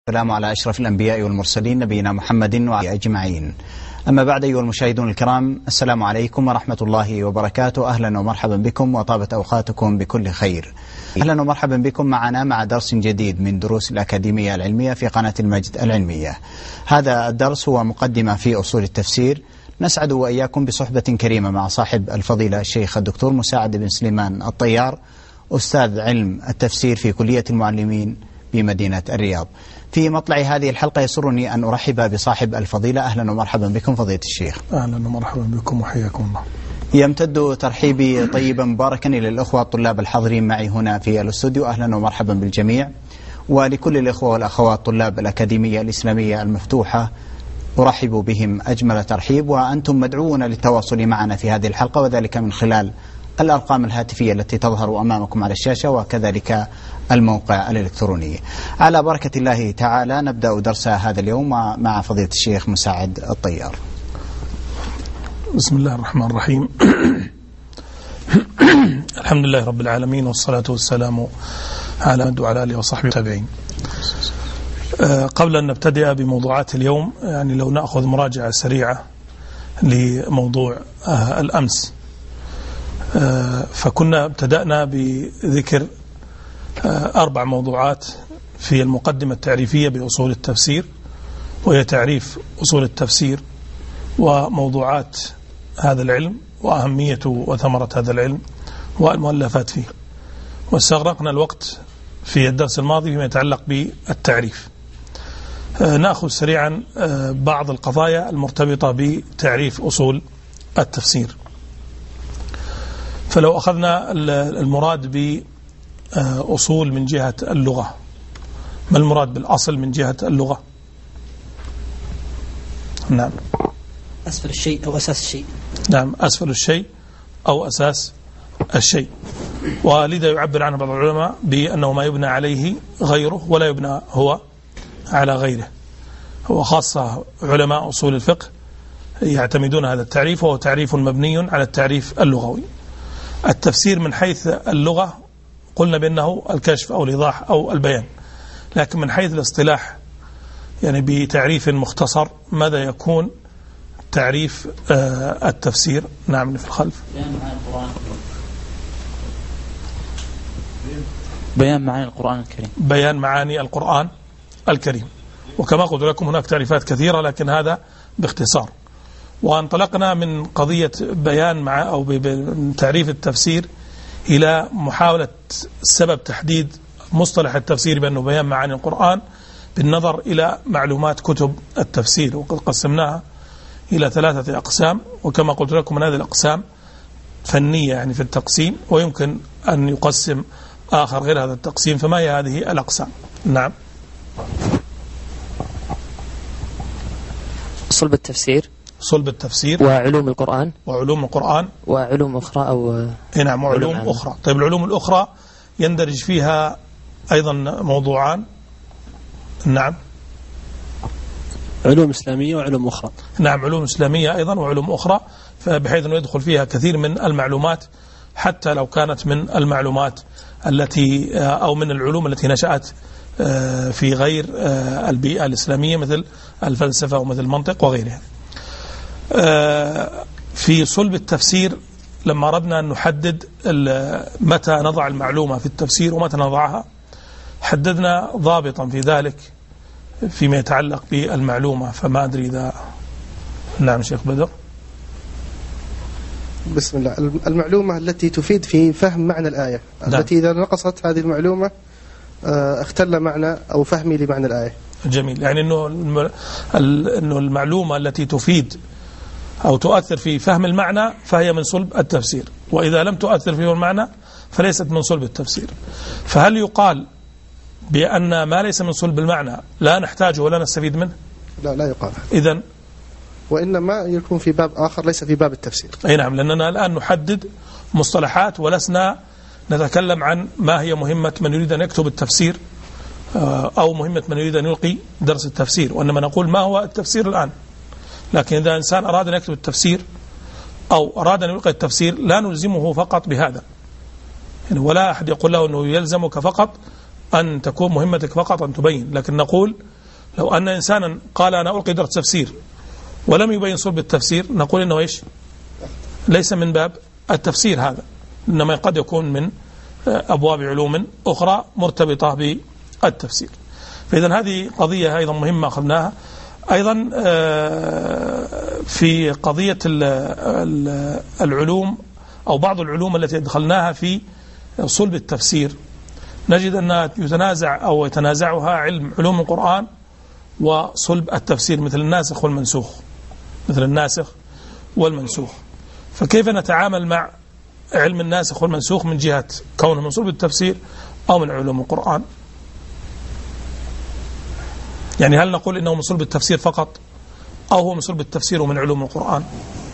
السلام على أشرف الأنبياء والمرسلين نبينا محمد وعلى أجمعين. أما بعد، أيها المشاهدون الكرام، السلام عليكم ورحمة الله وبركاته. أهلا ومرحبا بكم وطابت أوقاتكم بكل خير. أهلا ومرحبا بكم معنا مع درس جديد من دروس الأكاديمية العلمية في قناة المجد العلمية. هذا الدرس هو مقدمة في أصول التفسير. نسعد وإياكم بصحبة كريمة مع صاحب الفضيلة الشيخ الدكتور مساعد بن سليمان الطيار، أستاذ علم التفسير في كلية المعلمين بمدينة الرياض. في مطلع هذه الحلقة يسرني أن أرحب بصاحب الفضيلة. أهلا ومرحبا بكم فضيلة الشيخ. أهلا ومرحبا بكم وحياكم الله. يمتد ترحيبي طيبا مباركا إلى الأخوة الطلاب الحاضرين معي هنا في الاستوديو. أهلا ومرحبا بالجميع، ولكل الأخوة والأخوات طلاب الأكاديمية الإسلامية المفتوحة أرحب بهم أجمل ترحيب، وأنتم مدعوون للتواصل معنا في هذه الحلقة، وذلك من خلال الأرقام الهاتفية التي تظهر أمامكم على الشاشة، وكذلك الموقع الإلكتروني. على بركة الله تعالى نبدأ درس هذا اليوم مع فضيلة الشيخ مساعد الطيار. بسم الله الرحمن الرحيم. الحمد لله رب العالمين، والصلاة والسلام على محمد وعلى آله وصحبه التابعين. قبل أن نبتدئ بموضوعات اليوم، يعني لو نأخذ مراجعة سريعة لموضوع الأمس، فكنا ابتدأنا بذكر 4 موضوعات في المقدمة التعريفية بأصول التفسير، وهي تعريف أصول التفسير وموضوعات هذا العلم وأهميته وثمرة هذا العلم والمؤلفات فيه. واستغرقنا الوقت في الدرس الماضي فيما يتعلق بالتعريف. نأخذ سريعا بعض القضايا المرتبطة بتعريف أصول التفسير. فلو أخذنا المراد بأصول من جهة اللغة، ما المراد بالأصل من جهة اللغة؟ نعم، أسفل الشيء أو أساس الشيء. نعم، أسفل الشيء أو أساس الشيء. ولذا يعبر عنه بعض العلماء بأنه ما يبنى عليه غيره ولا يبنى هو على غيره. وخاصة علماء أصول الفقه يعتمدون هذا التعريف، وهو تعريف مبني على التعريف اللغوي. التفسير من حيث اللغة قلنا بأنه الكشف أو الإيضاح أو البيان، لكن من حيث الاصطلاح يعني بتعريف مختصر ماذا يكون تعريف التفسير؟ نعم، في الخلف. بيان معاني القرآن الكريم. بيان معاني القرآن الكريم. وكما قلت لكم هناك تعريفات كثيرة، لكن هذا باختصار. وانطلقنا من قضية بيان مع أو تعريف التفسير إلى محاولة سبب تحديد مصطلح التفسير بأنه بيان معاني القرآن بالنظر إلى معلومات كتب التفسير، وقد قسمناها إلى 3 أقسام. وكما قلت لكم من هذه الأقسام فنية يعني في التقسيم، ويمكن أن يقسم آخر غير هذا التقسيم. فما هي هذه الأقسام؟ نعم، صلب التفسير، صلب التفسير، وعلوم القرآن، وعلوم القرآن، وعلوم أخرى أو نعم، وعلوم أخرى. طيب، العلوم الأخرى يندرج فيها أيضا موضوعان. نعم، علوم إسلامية وعلوم أخرى. نعم، علوم إسلامية أيضا وعلوم أخرى، بحيث أنه يدخل فيها كثير من المعلومات، حتى لو كانت من المعلومات التي أو من العلوم التي نشأت في غير البيئة الإسلامية، مثل الفلسفة ومثل المنطق وغيرها. في صلب التفسير لما أردنا أن نحدد متى نضع المعلومة في التفسير ومتى نضعها، حددنا ضابطا في ذلك فيما يتعلق بالمعلومة. فما أدري إذا نعم شيخ بدر. بسم الله. المعلومة التي تفيد في فهم معنى الآية، التي إذا نقصت هذه المعلومة اختل معنى أو فهمي لمعنى الآية. جميل، يعني إنه المعلومة التي تفيد أو تؤثر في فهم المعنى فهي من صلب التفسير، وإذا لم تؤثر في المعنى فليست من صلب التفسير. فهل يقال بأن ما ليس من صلب المعنى لا نحتاجه ولا نستفيد منه؟ لا يقال. إذن وإنما يكون في باب آخر ليس في باب التفسير. أي نعم، لأننا الآن نحدد مصطلحات ولسنا نتكلم عن ما هي مهمة من يريد أن يكتب التفسير أو مهمة من يريد أن يلقي درس التفسير، وإنما نقول ما هو التفسير الآن. لكن إذا إنسان أراد أن يكتب التفسير أو أراد أن يلقي التفسير لا نلزمه فقط بهذا، يعني ولا أحد يقول له أنه يلزمك فقط أن تكون مهمتك فقط أن تبين، لكن نقول لو أن إنسانا قال أنا ألقي درس تفسير ولم يبين صلب التفسير نقول إنه إيش؟ ليس من باب التفسير هذا، إنما قد يكون من أبواب علوم أخرى مرتبطة بالتفسير. فإذا هذه قضية أيضا مهمة أخذناها. أيضا في قضية العلوم أو بعض العلوم التي دخلناها في صلب التفسير نجد أنها يتنازعها علوم القرآن وصلب التفسير، مثل الناسخ والمنسوخ. فكيف نتعامل مع علم الناسخ والمنسوخ من جهة كونه من صلب التفسير أو من علوم القرآن؟ يعني هل نقول إنه من صلب التفسير فقط أو هو من صلب التفسير ومن علوم القرآن؟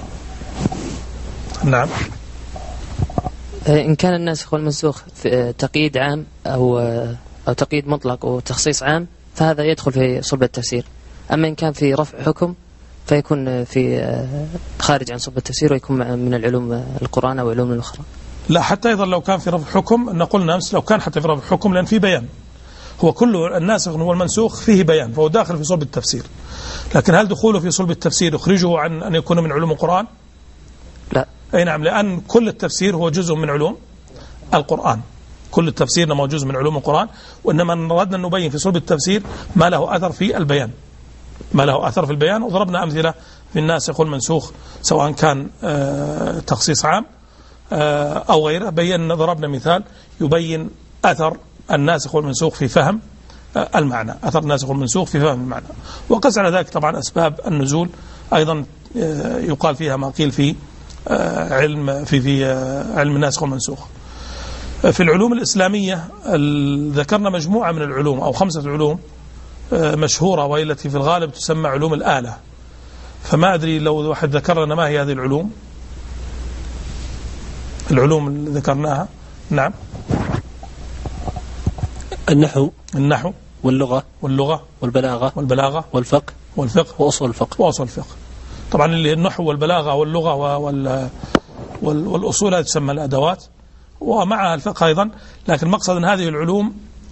نعم. إن كان الناسخ والمنسوخ في تقييد عام أو تقييد مطلق وتخصيص عام فهذا يدخل في صلب التفسير. أما إن كان في رفع حكم فيكون في خارج عن صلب التفسير ويكون من العلوم القرآن أو علوم الأخرى. لا، حتى أيضا لو كان في رفع حكم نقول أمس لو كان حتى في رفع حكم لأن في بيان، هو كل الناسخ والمنسوخ فيه بيان فهو داخل في صلب التفسير. لكن هل دخوله في صلب التفسير يخرجه عن أن يكون من علوم القرآن؟ لا. أي نعم، لأن كل التفسير هو جزء من علوم القرآن، كل التفسير نما جزء من علوم القرآن، وإنما أردنا أن نبين في صلب التفسير ما له أثر في البيان، وضربنا أمثلة في الناسخ والمنسوخ سواء كان تخصيص عام أو غيره. ضربنا مثال يبين أثر الناسخ والمنسوخ في فهم المعنى، وقس على ذلك طبعا أسباب النزول أيضا يقال فيها ما قيل في علم الناسخ والمنسوخ. في العلوم الإسلامية ذكرنا مجموعة من العلوم أو 5 علوم مشهورة وهي التي في الغالب تسمى علوم الآلة. فما أدري لو واحد ذكر لنا ما هي هذه العلوم اللي ذكرناها. نعم. النحو واللغة والبلاغة والفقه وأصول الفقه. طبعا اللي النحو والبلاغة واللغة والأصول هذه تسمى الأدوات، ومعها الفقه أيضا. لكن مقصد أن هذه العلوم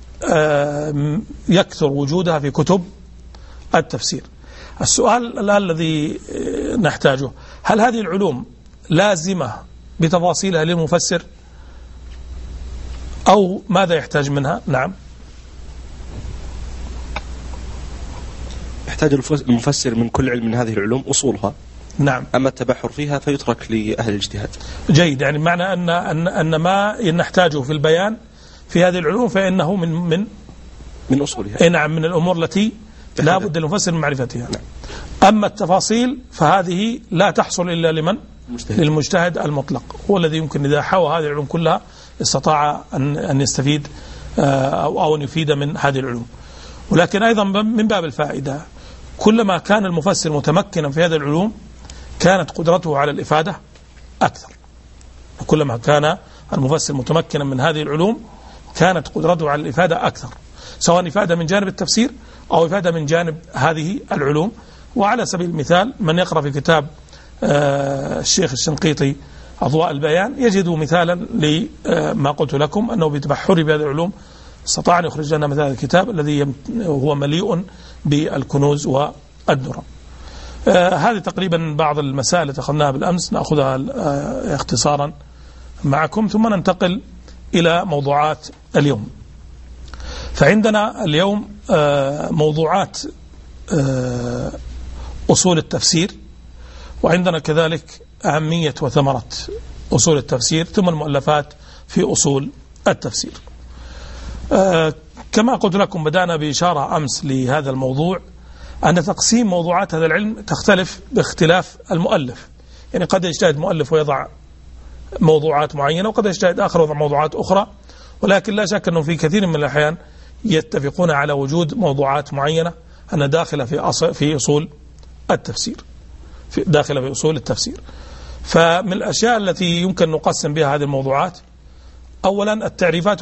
يكثر وجودها في كتب التفسير. السؤال الآن الذي نحتاجه، هل هذه العلوم لازمة بتفاصيلها للمفسر أو ماذا يحتاج منها؟ نعم. يحتاج المفسر من كل علم من هذه العلوم أصولها. نعم. أما التبحر فيها فيترك لأهل الاجتهاد. جيد، يعني معنى أن ما نحتاجه في البيان في هذه العلوم فإنه من أصولها. نعم، من الأمور التي لا بد للمفسر من معرفتها. نعم. أما التفاصيل فهذه لا تحصل إلا للمجتهد المطلق، هو الذي يمكن إذا حوى هذه العلوم كلها استطاع أن يستفيد أو أن يفيد من هذه العلوم. ولكن أيضا من باب الفائدة، كلما كان المفسر متمكنا في هذه العلوم كانت قدرته على الإفادة أكثر. كلما كان المفسر متمكنا من هذه العلوم كانت قدرته على الإفادة أكثر، سواء إفادة من جانب التفسير أو إفادة من جانب هذه العلوم. وعلى سبيل المثال من يقرأ في كتاب الشيخ الشنقيطي أضواء البيان يجد مثالا لما قلت لكم، أنه بتبحر بهذه العلوم استطاع أن يخرج لنا مثال الكتاب الذي هو مليء بالكنوز والدرر. هذه تقريبا بعض المسائل التي أخذناها بالأمس، نأخذها اختصارا معكم ثم ننتقل إلى موضوعات اليوم. فعندنا اليوم موضوعات أصول التفسير، وعندنا كذلك أهمية وثمرة أصول التفسير، ثم المؤلفات في أصول التفسير. كما قلت لكم بدأنا بإشارة أمس لهذا الموضوع، أن تقسيم موضوعات هذا العلم تختلف باختلاف المؤلف. يعني قد يجتهد مؤلف ويضع موضوعات معينة، وقد يجتهد آخر ويضع موضوعات أخرى، ولكن لا شك أنه في كثير من الأحيان يتفقون على وجود موضوعات معينة أن داخلة في أصول التفسير، داخلة في أصول التفسير. فمن الأشياء التي يمكن نقسم بها هذه الموضوعات، أولا التعريفات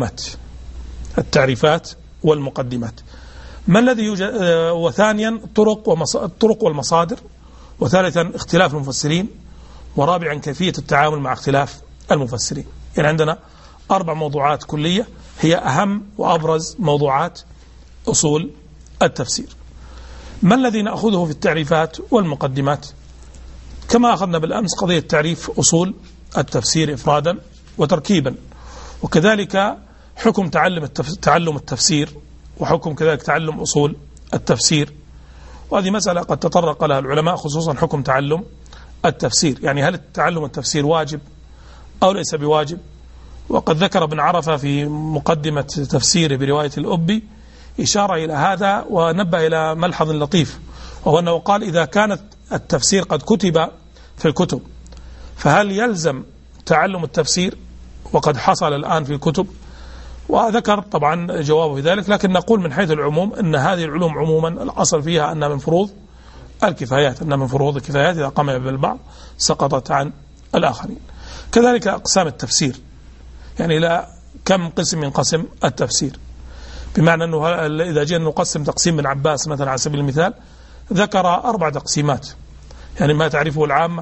والمقدمات، ما الذي يوجد، وثانيا الطرق والمصادر، وثالثا اختلاف المفسرين، ورابعا كيفية التعامل مع اختلاف المفسرين. يعني عندنا 4 موضوعات كلية هي أهم وأبرز موضوعات أصول التفسير. ما الذي نأخذه في التعريفات والمقدمات؟ كما أخذنا بالأمس قضية تعريف أصول التفسير إفرادا وتركيبا، وكذلك حكم تعلم التفسير، وحكم كذلك تعلم أصول التفسير. وهذه مسألة قد تطرق لها العلماء، خصوصا حكم تعلم التفسير، يعني هل تعلم التفسير واجب أو ليس بواجب. وقد ذكر ابن عرفة في مقدمة تفسيره برواية الأبي إشارة إلى هذا، ونبه إلى ملحظ لطيف، وهو أنه قال إذا كانت التفسير قد كتب في الكتب فهل يلزم تعلم التفسير وقد حصل الآن في الكتب؟ وذكر طبعا جوابه في ذلك، لكن نقول من حيث العموم أن هذه العلوم عموما الأصل فيها أنها من فروض الكفايات، أنها من فروض الكفايات، إذا قام بالبعض سقطت عن الآخرين. كذلك أقسام التفسير، يعني لا كم قسم ينقسم التفسير، بمعنى أنه إذا جينا نقسم تقسيم بن عباس مثلا على سبيل المثال ذكر 4 تقسيمات، يعني ما تعرفه العامة،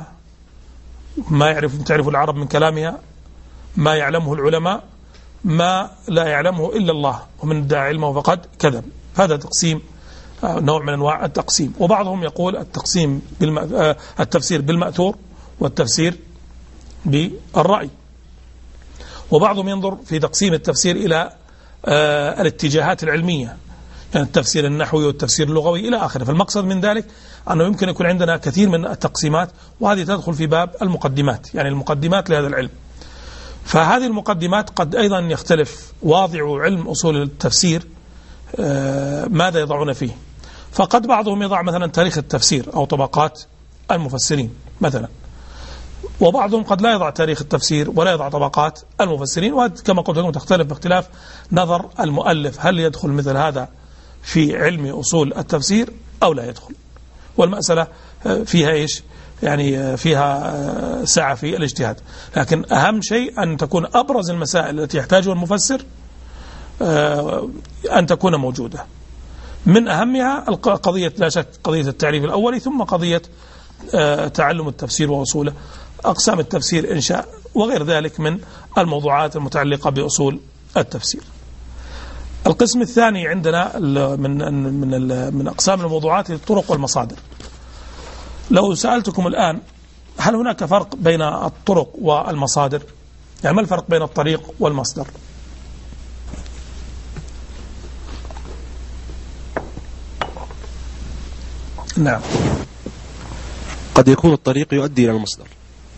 ما تعرف العرب من كلامها، ما يعلمه العلماء، ما لا يعلمه إلا الله، ومن ادعى علمه فقد كذب. هذا تقسيم، نوع من أنواع التقسيم. وبعضهم يقول التفسير بالمأثور والتفسير بالرأي. وبعضهم ينظر في تقسيم التفسير إلى الاتجاهات العلمية، يعني التفسير النحوي والتفسير اللغوي إلى آخره. فالمقصد من ذلك أنه يمكن يكون عندنا كثير من التقسيمات، وهذه تدخل في باب المقدمات، يعني المقدمات لهذا العلم. فهذه المقدمات قد أيضا يختلف واضع علم أصول التفسير ماذا يضعون فيه. فقد بعضهم يضع مثلا تاريخ التفسير أو طبقات المفسرين مثلا، وبعضهم قد لا يضع تاريخ التفسير ولا يضع طبقات المفسرين، وهذا كما قلت لكم تختلف باختلاف نظر المؤلف، هل يدخل مثل هذا في علم أصول التفسير أو لا يدخل. والمسألة فيها إيش؟ يعني فيها سعة في الاجتهاد، لكن أهم شيء أن تكون أبرز المسائل التي يحتاجها المفسر أن تكون موجودة. من أهمها قضية لا شك قضية التعريف الأولي، ثم قضية تعلم التفسير وأصوله، أقسام التفسير إنشاء وغير ذلك من الموضوعات المتعلقة بأصول التفسير. القسم الثاني عندنا من أقسام الموضوعات الطرق والمصادر. لو سألتكم الآن هل هناك فرق بين الطرق والمصادر؟ يعني ما الفرق بين الطريق والمصدر؟ نعم. قد يكون الطريق يؤدي إلى المصدر.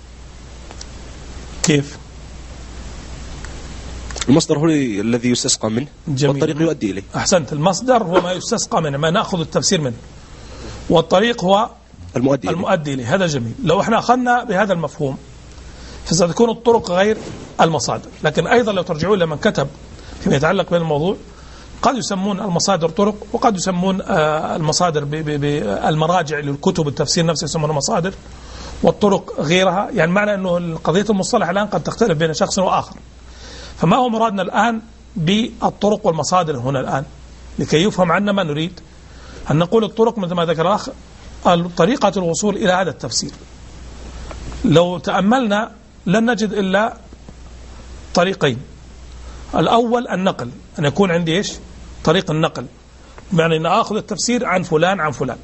كيف؟ المصدر هو الذي يستسقى منه، والطريق يؤدي إليه. أحسنت. المصدر هو ما يستسقى منه، ما نأخذ التفسير منه، والطريق هو المؤدي إليه. هذا جميل. لو احنا أخذنا بهذا المفهوم فستكون الطرق غير المصادر. لكن أيضا لو ترجعون لمن كتب فيما يتعلق بالموضوع قد يسمون المصادر طرق، وقد يسمون المصادر بالمراجع للكتب التفسير نفسه يسمونها مصادر، والطرق غيرها. يعني معنى أنه قضية المصطلح الآن قد تختلف بين شخص وآخر. فما هو مرادنا الآن بالطرق والمصادر هنا الآن لكي يفهم عنا ما نريد؟ أن نقول الطرق مثل ما ذكر الأخ طريقة الوصول إلى هذا التفسير. لو تأملنا لن نجد إلا طريقين. الأول النقل، أن يكون عندي إيش؟ طريق النقل، يعني أن أخذ التفسير عن فلان عن فلان.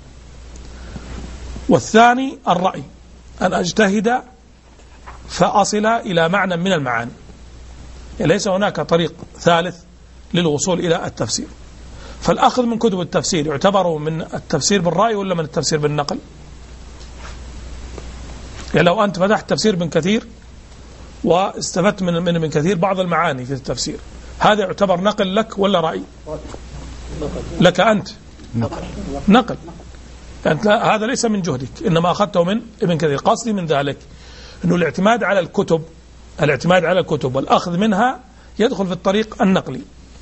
والثاني الرأي، أن أجتهد فأصل إلى معنى من المعاني. يعني ليس هناك طريق ثالث للوصول إلى التفسير. فالأخذ من كتب التفسير يعتبر من التفسير بالرأي ولا من التفسير بالنقل؟ يعني لو أنت فتحت تفسير ابن كثير واستفدت من ابن كثير بعض المعاني في التفسير، هذا يعتبر نقل لك ولا رأي؟ لك أنت نقل. يعني هذا ليس من جهدك، إنما أخذته من ابن كثير. قصدي من ذلك أنه الاعتماد على الكتب والأخذ منها يدخل في الطريق النقلي.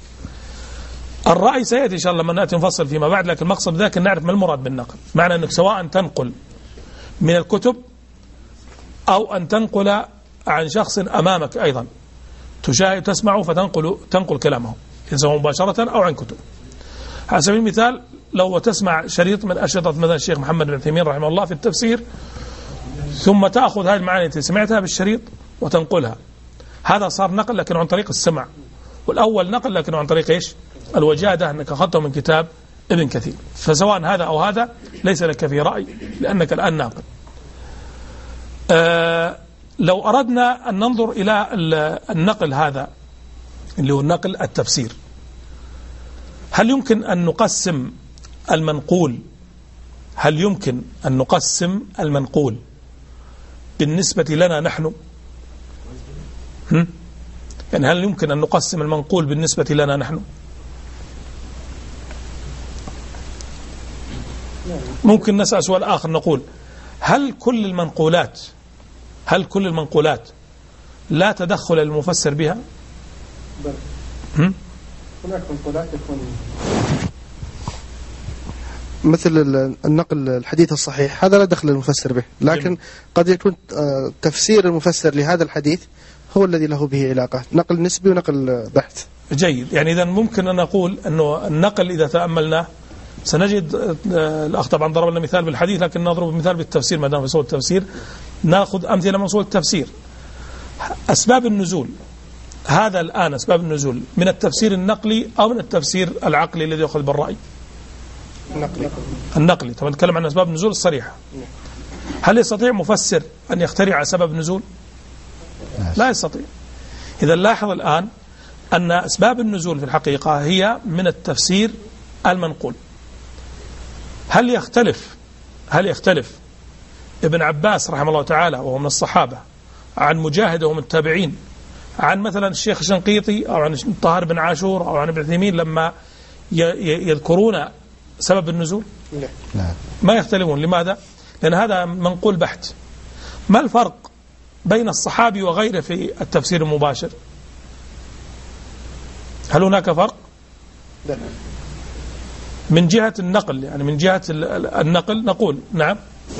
الرأي سيأتي إن شاء الله لما نأتي نفصل فيما بعد، لكن المقصد ذاك أن نعرف ما المراد بالنقل. معنى أنك سواء تنقل من الكتب أو أن تنقل عن شخص أمامك أيضا تشاهد تسمعه فتنقل كلامه، سواء مباشرة أو عن كتب. على سبيل المثال لو تسمع شريط من أشرطة مثلا الشيخ محمد بن عثيمين رحمه الله في التفسير، ثم تأخذ هذه المعاني التي سمعتها بالشريط وتنقلها، هذا صار نقل لكن عن طريق السمع. والأول نقل لكن عن طريق إيش؟ الوجادة، أنك أخذته من كتاب ابن كثير. فسواء هذا أو هذا ليس لك في رأي لأنك الآن ناقل. لو أردنا أن ننظر إلى النقل هذا اللي هو النقل التفسير، هل يمكن أن نقسم المنقول بالنسبة لنا نحن؟ يعني هل يمكن أن نقسم المنقول بالنسبة لنا نحن؟ ممكن نسأل سؤال آخر، نقول هل كل المنقولات لا تدخل المفسر بها؟ هناك منقولات يكون مثل النقل الحديث الصحيح، هذا لا دخل المفسر به، لكن قد يكون تفسير المفسر لهذا الحديث هو الذي له به علاقة، نقل نسبي ونقل بحث. جيد. يعني إذا ممكن أن نقول أنه النقل إذا تأملناه سنجد الأخ طبعا ضرب لنا مثال بالحديث، لكن نضرب مثال بالتفسير ما دام في صورة التفسير، نأخذ أمثلة من صورة التفسير. أسباب النزول، هذا الآن أسباب النزول من التفسير النقلي أو من التفسير العقلي الذي يأخذ بالرأي؟ النقلي. طبعا نتكلم عن أسباب النزول الصريحة. هل يستطيع مفسر أن يخترع سبب نزول؟ لا يستطيع. إذا لاحظ الآن أن أسباب النزول في الحقيقة هي من التفسير المنقول. هل يختلف ابن عباس رحمه الله تعالى وهو من الصحابة عن مجاهد وهو من التابعين عن مثلا الشيخ الشنقيطي أو عن طاهر بن عاشور أو عن ابن عثيمين لما يذكرون سبب النزول؟ لا. ما يختلفون. لماذا؟ لأن هذا منقول بحت. ما الفرق بين الصحابي وغيره في التفسير المباشر؟ هل هناك فرق؟ لا. من جهة النقل، يعني من جهة النقل نقول نعم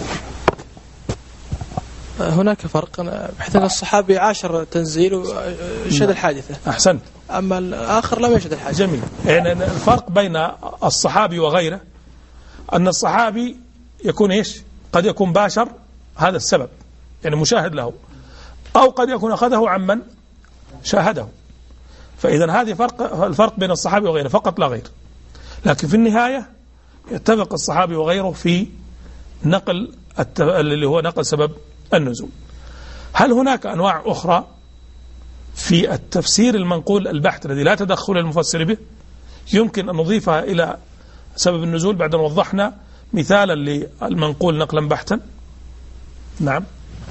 هناك فرق، بحيث أن الصحابي عاشر تنزيل وشهد الحادثة. أحسنت. أما الآخر لم يشهد الحادثة. جميل. يعني الفرق بين الصحابي وغيره أن الصحابي يكون إيش؟ قد يكون باشر هذا السبب، يعني مشاهد له، أو قد يكون أخذه عمن شاهده. فإذا هذه الفرق بين الصحابي وغيره فقط لا غير. لكن في النهاية يتفق الصحابي وغيره في نقل اللي هو نقل سبب النزول. هل هناك أنواع أخرى في التفسير المنقول البحث الذي لا تدخل المفسر به يمكن أن نضيفها إلى سبب النزول بعد أن وضحنا مثالا للمنقول نقلا بحثا؟ نعم.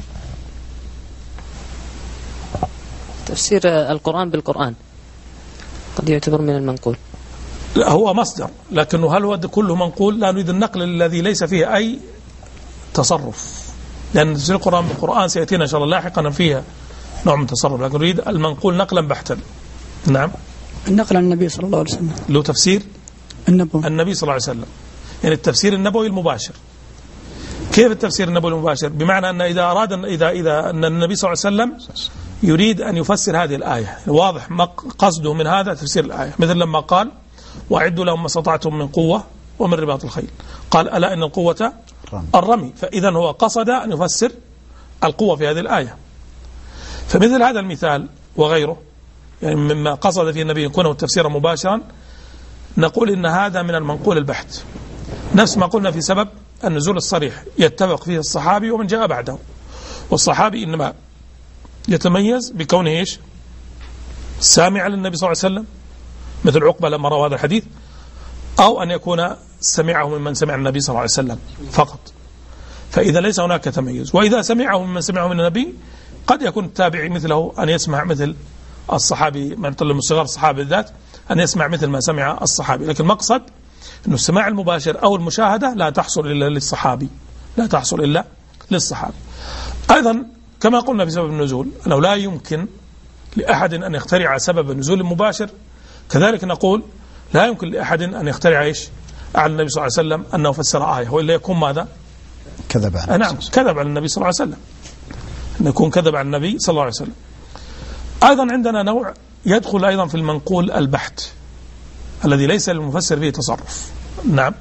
تفسير القرآن بالقرآن قد يعتبر من المنقول. لا، هو مصدر، لكنه هل هو كله منقول؟ لا، نريد النقل الذي ليس فيه أي تصرف، لأن تفسير القرآن بالقرآن سيأتينا إن شاء الله لاحقا فيها نوع من التصرف، لكن نريد المنقول نقلا بحتا. نعم. النقل عن النبي صلى الله عليه وسلم له تفسير النبي صلى الله عليه وسلم، يعني التفسير النبوي المباشر. كيف التفسير النبوي المباشر؟ بمعنى أن إذا أراد إذا أن النبي صلى الله عليه وسلم يريد أن يفسر هذه الآية، واضح ما قصده من هذا تفسير الآية، مثل لما قال وأعدوا لهم ما استطعتم من قوة ومن رباط الخيل، قال ألا إن القوة الرمي، فإذا هو قصد أن يفسر القوة في هذه الآية. فمثل هذا المثال وغيره، يعني مما قصد فيه النبي يكونه التفسير مباشرا، نقول إن هذا من المنقول البحث، نفس ما قلنا في سبب النزول الصريح يتفق فيه الصحابي ومن جاء بعده. والصحابي إنما يتميز بكونه إيش؟ سامع للنبي صلى الله عليه وسلم، مثل عقبة لما روى هذا الحديث، أو أن يكون سمعه ممن سمع النبي صلى الله عليه وسلم فقط. فإذا ليس هناك تميز، وإذا سمعه ممن سمعه من النبي قد يكون التابعي مثله أن يسمع مثل الصحابي، من طلب الصغار الصحابي بالذات أن يسمع مثل ما سمع الصحابي. لكن المقصد أنه السماع المباشر أو المشاهدة لا تحصل إلا للصحابي، لا تحصل إلا للصحابي. أيضا كما قلنا في سبب النزول أنه لا يمكن لأحد أن يخترع سبب النزول المباشر، كذلك نقول لا يمكن لأحد أن يخترع إيش على النبي صلى الله عليه وسلم أنه فسر آية، وإلا يكون ماذا؟ كذب على نعم، كذب على النبي صلى الله عليه وسلم، أن يكون كذب على النبي صلى الله عليه وسلم. أيضا عندنا نوع يدخل أيضا في المنقول البحت الذي ليس للمفسر فيه تصرف. نعم.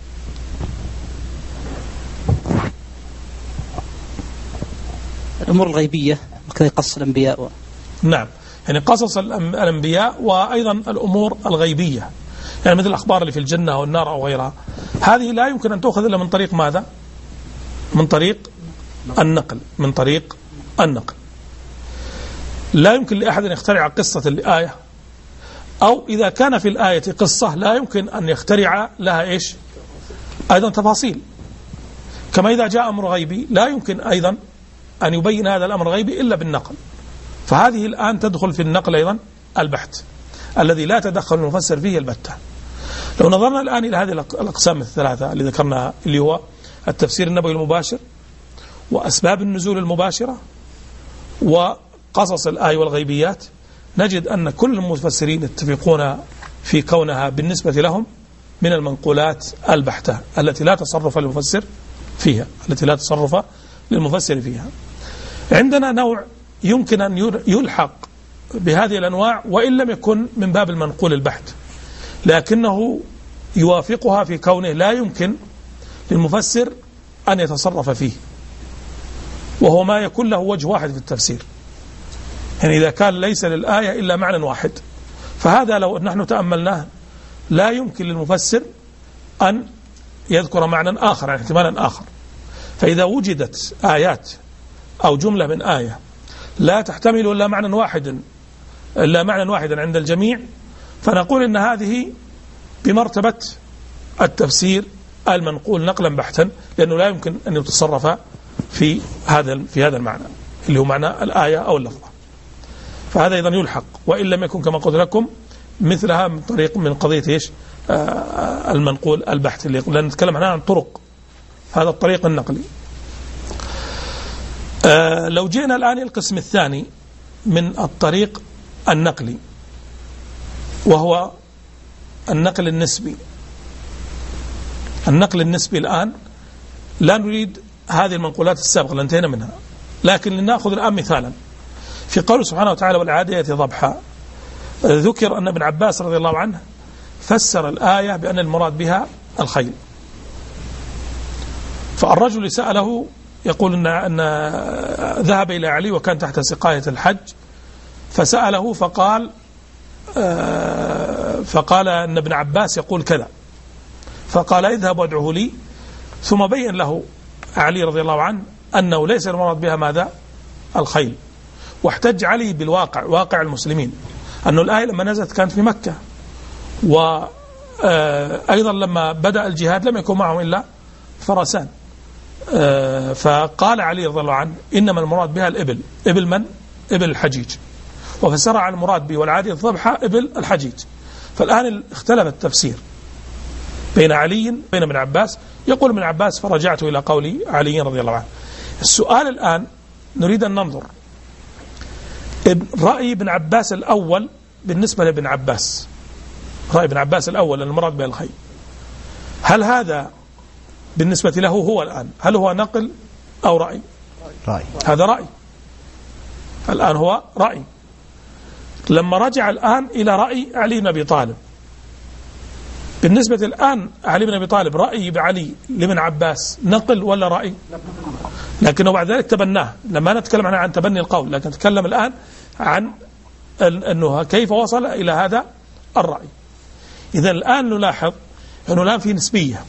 الأمور الغيبية وكذا قصص الأنبياء نعم، يعني قصص الأنبياء وأيضا الأمور الغيبية، يعني مثل الأخبار اللي في الجنة والنار أو غيرها، هذه لا يمكن أن تأخذ إلا من طريق ماذا؟ من طريق النقل. من طريق النقل لا يمكن لأحد أن يخترع قصة الآية، أو إذا كان في الآية قصة لا يمكن أن يخترع لها إيش؟ أيضا تفاصيل. كما إذا جاء أمر غيبي لا يمكن أيضا أن يبين هذا الأمر الغيبي إلا بالنقل. فهذه الآن تدخل في النقل أيضا البحث الذي لا تدخل المفسر فيه البتة. لو نظرنا الآن إلى هذه الأقسام الثلاثة اللي ذكرناها، اللي هو التفسير النبوي المباشر، وأسباب النزول المباشرة، وقصص الآية والغيبيات، نجد أن كل المفسرين يتفقون في كونها بالنسبة لهم من المنقولات البحتة التي لا تصرف للمفسر فيها، التي لا تصرف للمفسر فيها. عندنا نوع يمكن أن يلحق بهذه الأنواع وإن لم يكن من باب المنقول البحت، لكنه يوافقها في كونه لا يمكن للمفسر أن يتصرف فيه، وهو ما يكون له وجه واحد في التفسير. يعني إذا كان ليس للآية إلا معنى واحد، فهذا لو نحن تأملناه لا يمكن للمفسر أن يذكر معنى آخر، يعني احتمالا آخر. فإذا وجدت آيات أو جملة من آية لا تحتمل إلا معنى واحدا عند الجميع، فنقول إن هذه بمرتبة التفسير المنقول نقلا بحتا، لأنه لا يمكن أن يتصرف في هذا المعنى اللي هو معنى الآية أو اللفظة. فهذا أيضا يلحق وإن لم يكن كما قلت لكم مثلها من قضية إيش؟ المنقول البحث، اللي لأن نتكلم عنها عن طرق هذا الطريق النقلي. لو جئنا الآن القسم الثاني من الطريق النقلي، وهو النقل النسبي. النقل النسبي الآن لا نريد هذه المنقولات السابقة اللي انتهينا منها، لكن لنأخذ الآن مثالا في قوله سبحانه وتعالى والعاديات ضبحا. ذكر أن ابن عباس رضي الله عنه فسر الآية بأن المراد بها الخيل، فالرجل سأله يقول أن ذهب إلى علي وكان تحت سقاية الحج، فسأله فقال أن ابن عباس يقول كذا، فقال اذهب وادعه لي. ثم بين له علي رضي الله عنه أنه ليس المراد بها ماذا؟ الخيل. واحتج علي بالواقع، واقع المسلمين، أن الآية لما نزلت كانت في مكة، وأيضا لما بدأ الجهاد لم يكن معهم إلا فرسان. فقال علي رضي الله عنه إنما المراد بها الإبل. إبل من؟ إبل الحجيج. وفسر عن المراد به والعادية ضبحا إبل الحجيج. فالآن اختلف التفسير بين علي وبين ابن عباس. يقول ابن عباس فرجعت إلى قول علي رضي الله عنه. السؤال الآن نريد أن ننظر رأي ابن عباس الأول بالنسبة لابن عباس، رأي ابن عباس الأول أن المراد به الخيل، هل هذا بالنسبة له هو الآن هل هو نقل أو رأي؟ هذا رأي. الآن هو رأي. لما رجع الآن إلى رأي علي بن أبي طالب، بالنسبة الآن علي بن أبي طالب رأي بعلي لابن عباس نقل ولا رأي؟ لكنه بعد ذلك تبناه. لما نتكلم عن تبني القول، لكن نتكلم الآن عن أنه كيف وصل إلى هذا الرأي. إذا الآن نلاحظ أنه الآن في نسبية،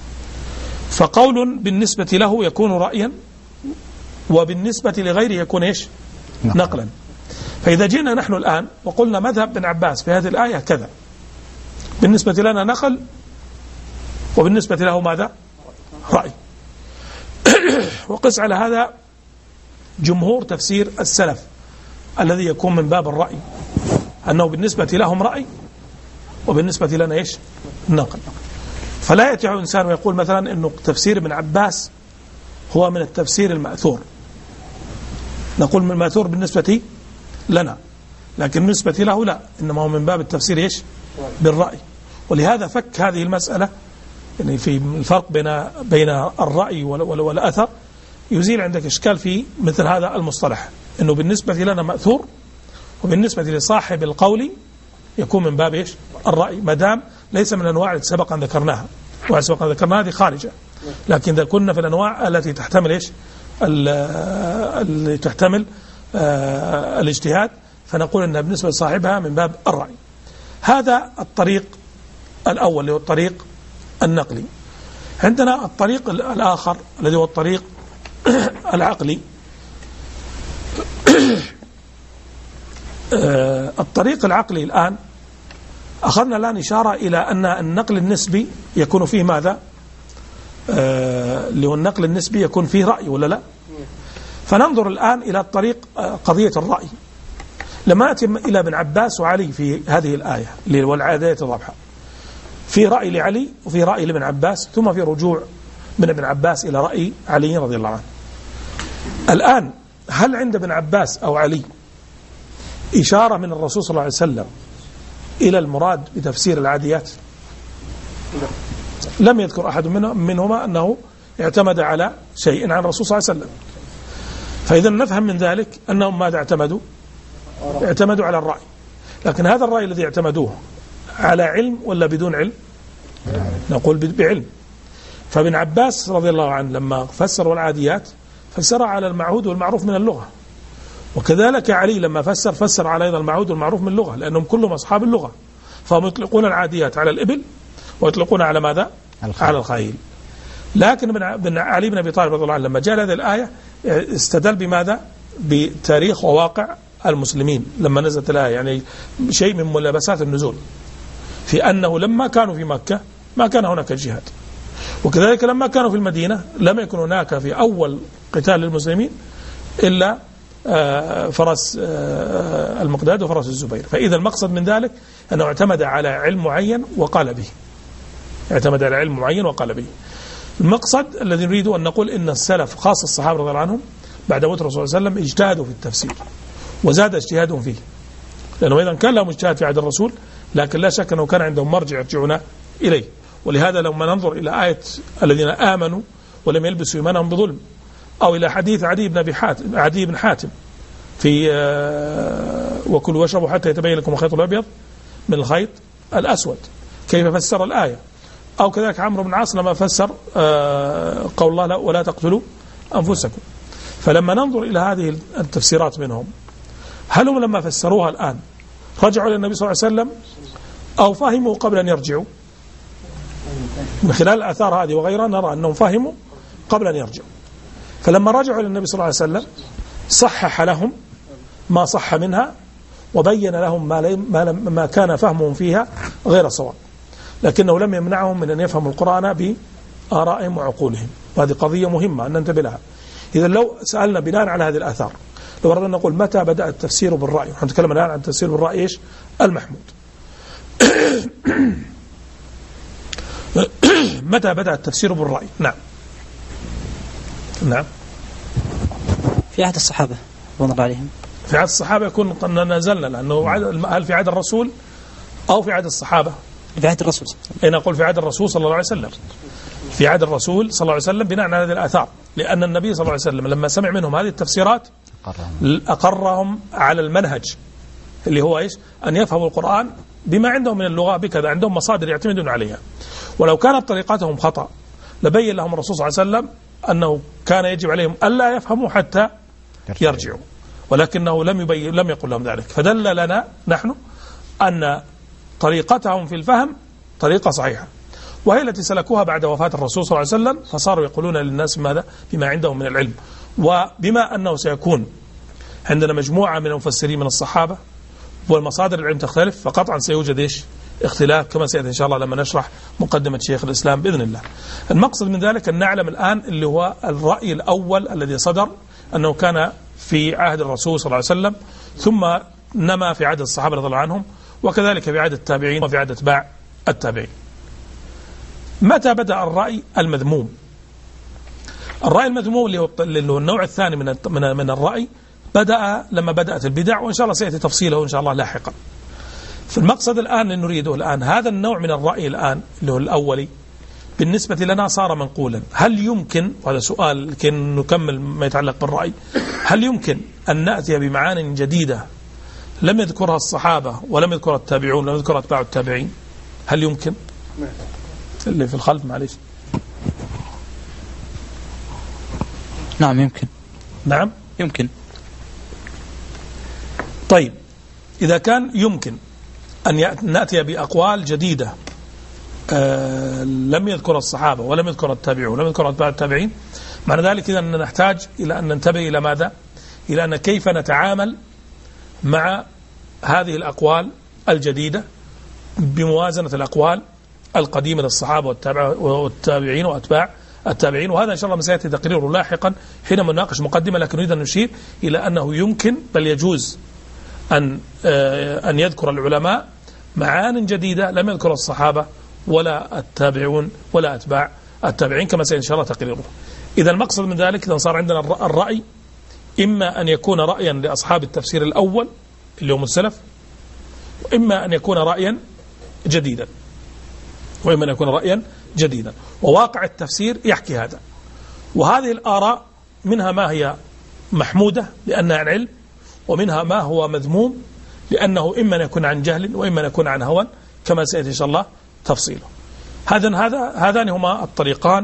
فقول بالنسبة له يكون رأيا، وبالنسبة لغيره يكون إيش؟ نقلا. فإذا جئنا نحن الآن وقلنا مذهب ابن عباس في هذه الآية كذا، بالنسبة لنا نقل، وبالنسبة له ماذا؟ رأي. وقس على هذا جمهور تفسير السلف الذي يكون من باب الرأي، أنه بالنسبة لهم رأي وبالنسبة لنا إيش؟ نقل. فلا يأتي إنسان ويقول مثلا أنه تفسير ابن عباس هو من التفسير المأثور، نقول من المأثور بالنسبة لنا، لكن بالنسبة له لا، إنما هو من باب التفسير إيش؟ بالرأي. ولهذا فك هذه المسألة، يعني في الفرق بين الرأي والأثر، يزيل عندك إشكال في مثل هذا المصطلح، أنه بالنسبة لنا مأثور، وبالنسبة لصاحب القول يكون من باب إيش؟ الرأي، ما دام ليس من الأنواع التي سبق أن ذكرناها. وسبق أن ذكرناها هذه خارجة، لكن إذا كنا في الأنواع التي تحتمل إيش؟ التي تحتمل الاجتهاد، فنقول أنها بالنسبة لصاحبها من باب الرأي. هذا الطريق الأول اللي هو الطريق النقلي. عندنا الطريق الآخر الذي هو الطريق العقلي. الطريق العقلي الآن أخذنا الآن إشارة إلى أن النقل النسبي يكون فيه ماذا؟ اللي هو النقل النسبي يكون فيه رأي ولا لا؟ فننظر الآن إلى الطريق قضية الرأي. لما نأتي إلى ابن عباس وعلي في هذه الآية اللي هو العادية الضبحة، في رأي لعلي وفي رأي لابن عباس، ثم في رجوع من ابن عباس إلى رأي علي رضي الله عنه. الآن هل عند ابن عباس أو علي إشارة من الرسول صلى الله عليه وسلم إلى المراد بتفسير العاديات؟ لم يذكر أحد منهما أنه اعتمد على شيء عن الرسول صلى الله عليه وسلم. فإذا نفهم من ذلك أنهم ماذا اعتمدوا؟ اعتمدوا على الرأي. لكن هذا الرأي الذي اعتمدوه على علم ولا بدون علم؟ نقول بعلم. فابن عباس رضي الله عنه لما فسر العاديات فسر على المعهود والمعروف من اللغة، وكذلك علي لما فسر على أيضا المعهود والمعروف من اللغة، لأنهم كلهم أصحاب اللغة، فهم يطلقون العاديات على الإبل ويطلقون على ماذا؟ على الخيل. لكن بن علي بن أبي طالب رضي الله عنه لما جاء هذه الآية استدل بماذا؟ بتاريخ وواقع المسلمين لما نزلت الآية، يعني شيء من ملابسات النزول، في أنه لما كانوا في مكة ما كان هناك جهاد، وكذلك لما كانوا في المدينة لم يكن هناك في أول قتال للمسلمين إلا فرس المقداد وفرس الزبير. فإذا المقصد من ذلك أنه اعتمد على علم معين وقال به، اعتمد على علم معين وقال به. المقصد الذي نريد أن نقول إن السلف خاصة الصحابة رضي الله عنهم بعد موت الرسول صلى الله عليه وسلم اجتهدوا في التفسير وزاد اجتهادهم فيه، لأنه إذا كان لهم اجتهاد في عهد الرسول لكن لا شك أنه كان عندهم مرجع يرجعون إليه. ولهذا لما ننظر إلى آية الذين آمنوا ولم يلبسوا إيمانهم بظلم، أو إلى حديث عدي بن حاتم في وكلوا واشربوا حتى يتبين لكم الخيط الأبيض من الخيط الأسود، كيف فسر الآية، أو كذلك عمرو بن العاص لما فسر قول الله ولا تقتلوا أنفسكم. فلما ننظر إلى هذه التفسيرات منهم، هل هم لما فسروها الآن رجعوا إلى النبي صلى الله عليه وسلم أو فهموا قبل أن يرجعوا؟ من خلال الآثار هذه وغيرها نرى أنهم فهموا قبل أن يرجعوا. فلما رجعوا إلى النبي صلى الله عليه وسلم صحح لهم ما صح منها وبين لهم ما كان فهمهم فيها غير صواب، لكنه لم يمنعهم من أن يفهموا القرآن بآرائهم وعقولهم. وهذه قضية مهمة أن ننتبه لها. إذا لو سألنا بناء على هذه الآثار، لو أردنا نقول متى بدأ التفسير بالرأي، نحن نتكلم الآن عن التفسير بالرأي إيش؟ المحمود. متى بدأ التفسير بالرأي؟ نعم في عهد الصحابة رضي الله عليهم. في عهد الصحابة يكون نزلنا، لأنه هل في عهد الرسول أو في عهد الصحابة؟ في عهد الرسول. أنا أقول في عهد الرسول صلى الله عليه وسلم، في عهد الرسول صلى الله عليه وسلم بناء على هذه الآثار، لأن النبي صلى الله عليه وسلم لما سمع منهم هذه التفسيرات أقرهم على المنهج اللي هو إيش؟ أن يفهموا القرآن بما عندهم من اللغة بكذا، عندهم مصادر يعتمدون عليها. ولو كانت طريقتهم خطأ لبين لهم الرسول صلى الله عليه وسلم أنه كان يجب عليهم ألا يفهموا حتى يرجعوا، ولكنه لم يقل لهم ذلك. فدل لنا نحن أن طريقتهم في الفهم طريقة صحيحة، وهي التي سلكوها بعد وفاة الرسول صلى الله عليه وسلم، فصاروا يقولون للناس ماذا؟ بما عندهم من العلم. وبما أنه سيكون عندنا مجموعة من المفسرين من الصحابة والمصادر العلم تختلف، فقطعا سيوجد إيش؟ اختلاف، كما سيأتي إن شاء الله لما نشرح مقدمة شيخ الإسلام بإذن الله. المقصد من ذلك أن نعلم الآن اللي هو الرأي الأول الذي صدر أنه كان في عهد الرسول صلى الله عليه وسلم، ثم نما في عهد الصحابة رضي الله عنهم، وكذلك في عهد التابعين وفي عهد أتباع التابعين. متى بدأ الرأي المذموم؟ الرأي المذموم اللي هو النوع الثاني من الرأي بدأ لما بدأت البدع، وإن شاء الله سيأتي تفصيله إن شاء الله لاحقا. فالمقصد الآن أن نريده الآن هذا النوع من الرأي الآن اللي هو الأولي بالنسبة لنا صار منقولا. هل يمكن، وهذا سؤال لكي نكمل ما يتعلق بالرأي، هل يمكن أن نأتي بمعان جديدة لم يذكرها الصحابة ولم يذكرها التابعون ولم يذكرها أتباع التابعين؟ هل يمكن؟ اللي في الخلف معليش. نعم يمكن. نعم يمكن. طيب إذا كان يمكن أن نأتي بأقوال جديدة لم يذكر الصحابة ولم يذكر التابعون ولم يذكر أتباع التابعين، معنى ذلك إذا نحتاج إلى أن ننتبه إلى ماذا؟ إلى أن كيف نتعامل مع هذه الأقوال الجديدة بموازنة الأقوال القديمة للصحابة والتابعين وأتباع التابعين. وهذا إن شاء الله مسيأتي تقريره لاحقا حينما نناقش مقدمة، لكن نريد أن نشير إلى أنه يمكن بل يجوز أن يذكر العلماء معان جديدة لم يذكر الصحابة ولا التابعون ولا أتباع التابعين كما سيأتي إن شاء الله تقريره. إذا المقصد من ذلك إذا صار عندنا الرأي إما أن يكون رأيا لأصحاب التفسير الأول اللي هم السلف، وإما أن يكون رأيا جديدا، وإما أن يكون رأيا جديدا، وواقع التفسير يحكي هذا. وهذه الآراء منها ما هي محمودة لأنها عن علم، ومنها ما هو مذموم لأنه إما أن يكون عن جهل وإما أن يكون عن هوى كما سيأتي إن شاء الله تفصيله. هذان هما الطريقان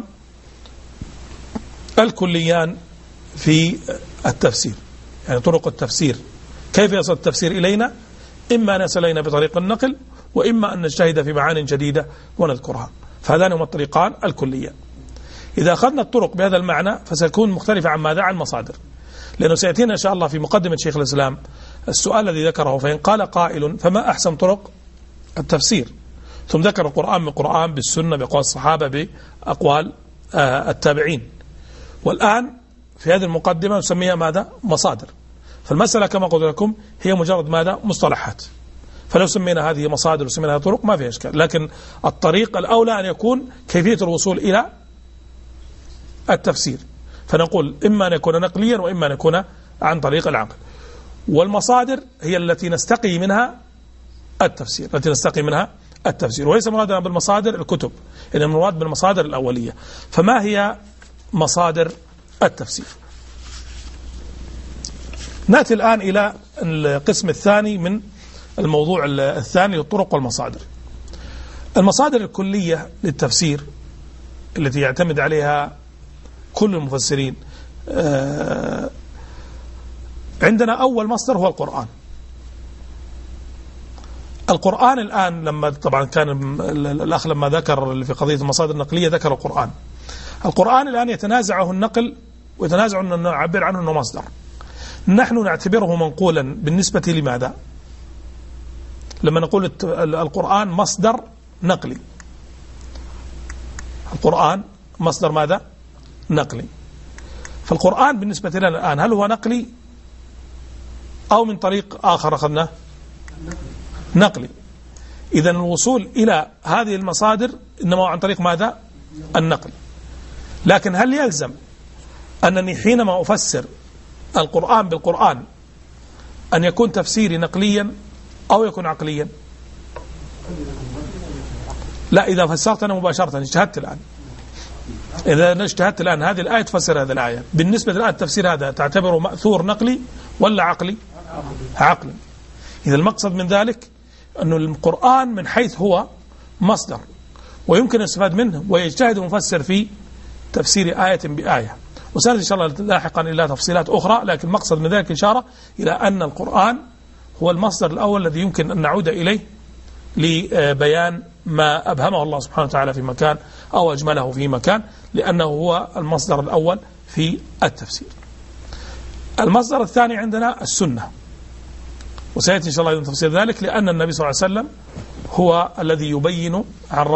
الكليان في التفسير، يعني طرق التفسير كيف يصل التفسير إلينا، إما أن يصل إلينا بطريق النقل، وإما أن نجتهد في معان جديدة ونذكرها. فهذان هما الطريقان الكليان. إذا أخذنا الطرق بهذا المعنى فسيكون مختلفة عن ماذا؟ عن مصادر، لأنه سيأتينا إن شاء الله في مقدمة شيخ الإسلام السؤال الذي ذكره، فإن قال قائل فما أحسن طرق التفسير، ثم ذكر القرآن من القرآن بالسنة بأقوال الصحابة بأقوال التابعين. والآن في هذه المقدمة نسميها ماذا؟ مصادر. فالمسألة كما قلت لكم هي مجرد ماذا؟ مصطلحات. فلو سمينا هذه مصادر وسمينا طرق ما فيها إشكال، لكن الطريق الأولى أن يكون كيفية الوصول إلى التفسير، فنقول إما أن يكون نقليا وإما أن يكون عن طريق العقل. والمصادر هي التي نستقي منها التفسير، وليس مرادنا بالمصادر الكتب، إنما المراد بالمصادر الأولية. فما هي مصادر التفسير؟ نأتي الآن إلى القسم الثاني من الموضوع الثاني للطرق والمصادر. المصادر الكلية للتفسير التي يعتمد عليها كل المفسرين، عندنا أول مصدر هو القرآن. القرآن الآن لما طبعا كان الأخ لما ذكر في قضية المصادر النقلية ذكر القرآن. القرآن الآن يتنازعه النقل ويتنازع أنه نعبر عنه أنه مصدر. نحن نعتبره منقولا بالنسبة لماذا؟ لما نقول القرآن مصدر نقلي، القرآن مصدر ماذا؟ نقلي. فالقرآن بالنسبة لنا الآن هل هو نقلي أو من طريق آخر أخذناه؟ نقلي. إذا الوصول إلى هذه المصادر إنما عن طريق ماذا؟ النقل. لكن هل يلزم أنني حينما أفسر القرآن بالقرآن أن يكون تفسيري نقليا أو يكون عقليا؟ لا، إذا فسرت أنا مباشرة اجتهدت الآن، إذا اجتهدت الآن هذه الآية تفسر هذه الآية، بالنسبة للآن التفسير هذا تعتبره مأثور نقلي ولا عقلي؟ عقلي. إذا المقصد من ذلك أن القرآن من حيث هو مصدر ويمكن الاستفادة منه، ويجتهد المفسر في تفسير آية بآية، وسنأتي إن شاء الله لاحقا إلى تفصيلات أخرى، لكن المقصد من ذلك إشارة إلى أن القرآن هو المصدر الأول الذي يمكن أن نعود إليه لبيان ما أبهمه الله سبحانه وتعالى في مكان أو أجمله في مكان، لأنه هو المصدر الأول في التفسير. المصدر الثاني عندنا السنة، وسيأتي إن شاء الله تفسير ذلك، لأن النبي صلى الله عليه وسلم هو الذي يبين عن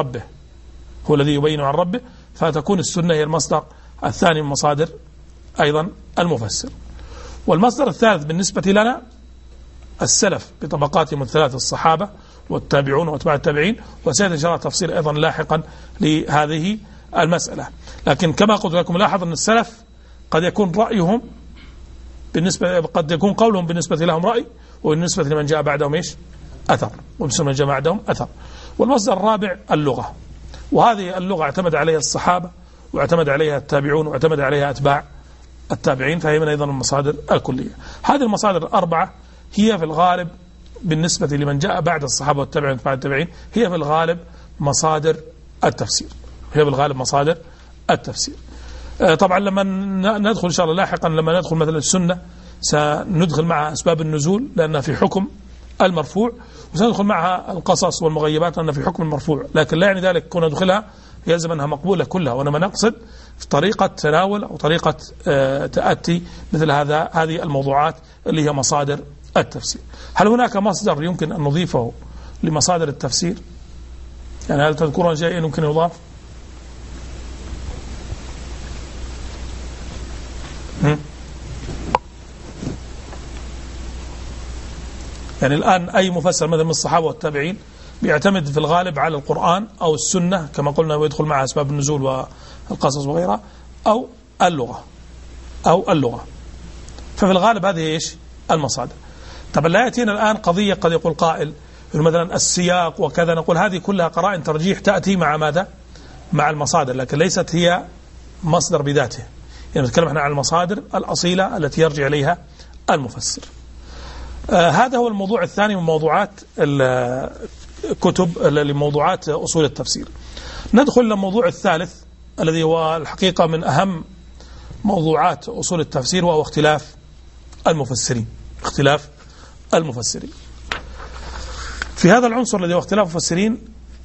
ربه، فتكون السنة هي المصدر الثاني من مصادر أيضا المفسر. والمصدر الثالث بالنسبة لنا السلف بطبقاتهم الثلاث، الصحابة والتابعون واتباع التابعين، وسيأتي إن شاء الله تفصيل أيضا لاحقا لهذه المسألة. لكن كما قلت لكم لاحظ أن السلف قد يكون رأيهم قد يكون قولهم بالنسبة لهم رأي، وبالنسبة لمن جاء بعدهم إيش؟ أثر، وبالنسبة لمن جاء بعدهم أثر. والمصدر الرابع اللغة، وهذه اللغة اعتمد عليها الصحابة واعتمد عليها التابعون واعتمد عليها أتباع التابعين، فهي من أيضا المصادر الكلية. هذه المصادر الأربعة هي في الغالب بالنسبة لمن جاء بعد الصحابة والتابعين واتباع التابعين هي في الغالب مصادر التفسير. طبعا لما ندخل إن شاء الله لاحقا، لما ندخل مثلا السنة سندخل مع أسباب النزول، لأنها في حكم المرفوع، وسندخل معها القصص والمغيبات أن في حكم المرفوع، لكن لا يعني ذلك كنا ندخلها يلزم أنها مقبولة كلها، وإنما نقصد في طريقة تناول أو طريقة تأتي مثل هذه الموضوعات اللي هي مصادر التفسير. هل هناك مصدر يمكن أن نضيفه لمصادر التفسير؟ يعني هل تذكرون شيء يمكن يضاف؟ يعني الآن أي مفسر مثل من الصحابة والتابعين بيعتمد في الغالب على القرآن أو السنة كما قلنا، ويدخل معها أسباب النزول والقصص وغيرها، أو اللغة. ففي الغالب هذه إيش المصادر. طب لا يأتينا الآن قضية قد يقول قائل مثلا السياق وكذا، نقول هذه كلها قرائن ترجيح تأتي مع ماذا؟ مع المصادر، لكن ليست هي مصدر بذاته. يعني نتكلم احنا عن المصادر الأصيلة التي يرجع إليها المفسر. هذا هو الموضوع الثاني من موضوعات الكتب لموضوعات أصول التفسير. ندخل للموضوع الثالث الذي هو الحقيقة من أهم موضوعات أصول التفسير، وهو اختلاف المفسرين. في هذا العنصر الذي هو اختلاف المفسرين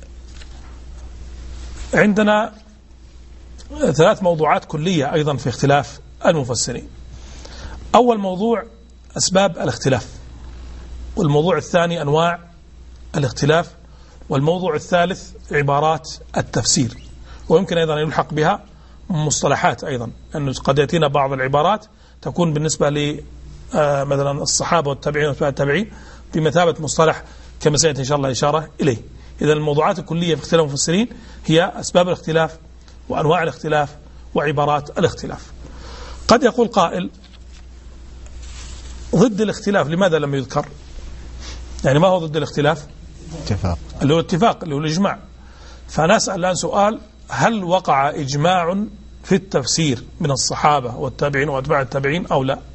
عندنا 3 موضوعات كلية أيضا في اختلاف المفسرين. أول موضوع أسباب الاختلاف، والموضوع الثاني أنواع الاختلاف، والموضوع الثالث عبارات التفسير، ويمكن أيضا يلحق بها مصطلحات أيضا، أنه قد يأتينا بعض العبارات تكون بالنسبة مثلا الصحابة والتابعين واتباع التابعين بمثابة مصطلح كما سيأتي إن شاء الله إشارة إليه. إذا الموضوعات الكلية في اختلاف المفسرين هي أسباب الاختلاف وأنواع الاختلاف وعبارات الاختلاف. قد يقول قائل ضد الاختلاف لماذا لم يذكر؟ يعني ما هو ضد الاختلاف؟ اتفاق، اللي هو الاتفاق، اللي هو الإجماع. فنسأل الآن سؤال: هل وقع إجماع في التفسير من الصحابة والتابعين وأتباع التابعين أو لا؟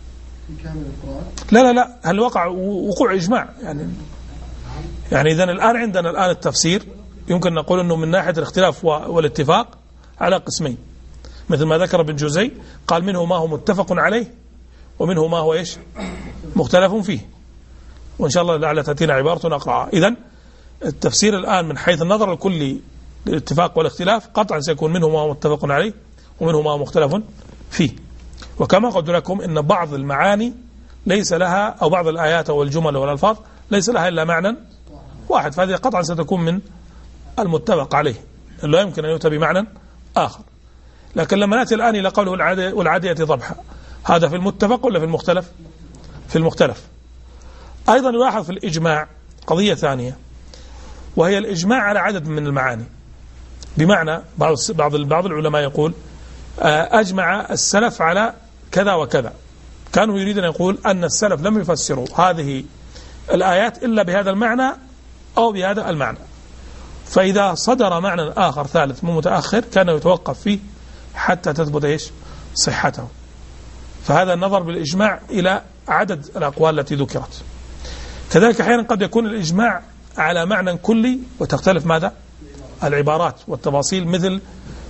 لا، هل وقع وقوع إجماع؟ يعني إذن الآن عندنا الآن التفسير يمكن نقول أنه من ناحية الاختلاف والاتفاق على قسمين، مثل ما ذكر ابن جوزي، قال منه ما هو متفق عليه ومنه ما هو إيش مختلف فيه، وإن شاء الله لعل تأتينا عبارة نقرأها. إذن التفسير الآن من حيث النظر الكلي للاتفاق والاختلاف قطعا سيكون منه ما هو متفق عليه ومنه ما هو مختلف فيه. وكما قلت لكم إن بعض المعاني ليس لها، أو بعض الآيات أو الجمل والألفاظ ليس لها إلا معنى واحد، فهذه قطعا ستكون من المتفق عليه، لا يمكن أن يؤتى بمعنى آخر. لكن لما نأتي الآن إلى قوله والعادية ضبحا، هذا في المتفق ولا في المختلف؟ في المختلف. أيضا يلاحظ في الإجماع قضية ثانية، وهي الإجماع على عدد من المعاني. بمعنى بعض العلماء يقول أجمع السلف على كذا وكذا، كانوا يريدون أن يقول أن السلف لم يفسروا هذه الآيات إلا بهذا المعنى أو بهذا المعنى، فإذا صدر معنى آخر ثالث متأخر كان يتوقف فيه حتى تثبت إيش صحته. فهذا النظر بالإجماع إلى عدد الأقوال التي ذكرت. كذلك أحيانا قد يكون الإجماع على معنى كلي وتختلف ماذا؟ العبارات والتفاصيل، مثل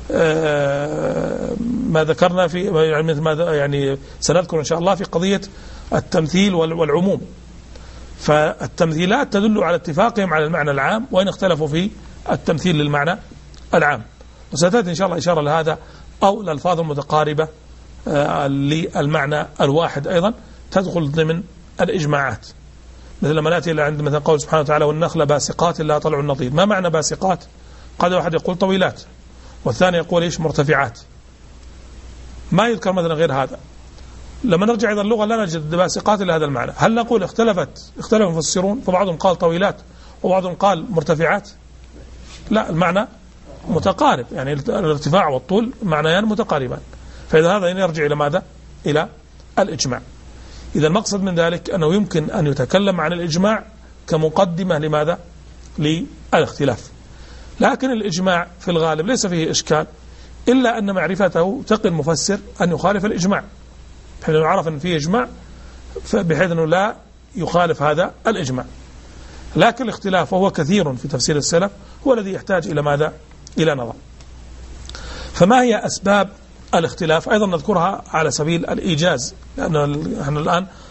ما ذكرنا في يعني سنذكر إن شاء الله في قضية التمثيل والعموم. فالتمثيلات تدل على اتفاقهم على المعنى العام وإن اختلفوا في التمثيل للمعنى العام، وستأتي إن شاء الله إشارة لهذا، أو الألفاظ المتقاربة للمعنى الواحد أيضا تدخل ضمن الإجماعات. مثل لما نأتي إلى عند مثل قول سبحانه وتعالى والنخل باسقات لا طلع النضيد. ما معنى باسقات؟ قد واحد يقول طويلات، والثاني يقول إيش مرتفعات، ما يذكر مثلا غير هذا. لما نرجع إلى اللغة لا نجد باسقات إلا هذا المعنى. هل نقول اختلف المفسرون فبعضهم قال طويلات وبعضهم قال مرتفعات؟ لا، المعنى متقارب، يعني الارتفاع والطول معنيان متقاربان. فإذا هذا يرجع إلى ماذا؟ إلى الإجماع. إذا المقصد من ذلك أنه يمكن أن يتكلم عن الإجماع كمقدمة لماذا؟ للاختلاف. لكن الإجماع في الغالب ليس فيه إشكال، إلا أن معرفته تقي المفسر أن يخالف الإجماع، بحيث أنه عرف أن فيه إجماع بحيث أنه لا يخالف هذا الإجماع. لكن الاختلاف وهو كثير في تفسير السلف هو الذي يحتاج إلى ماذا؟ إلى نظر. فما هي أسباب الاختلاف؟ أيضا نذكرها على سبيل الإيجاز، لأن نحن الآن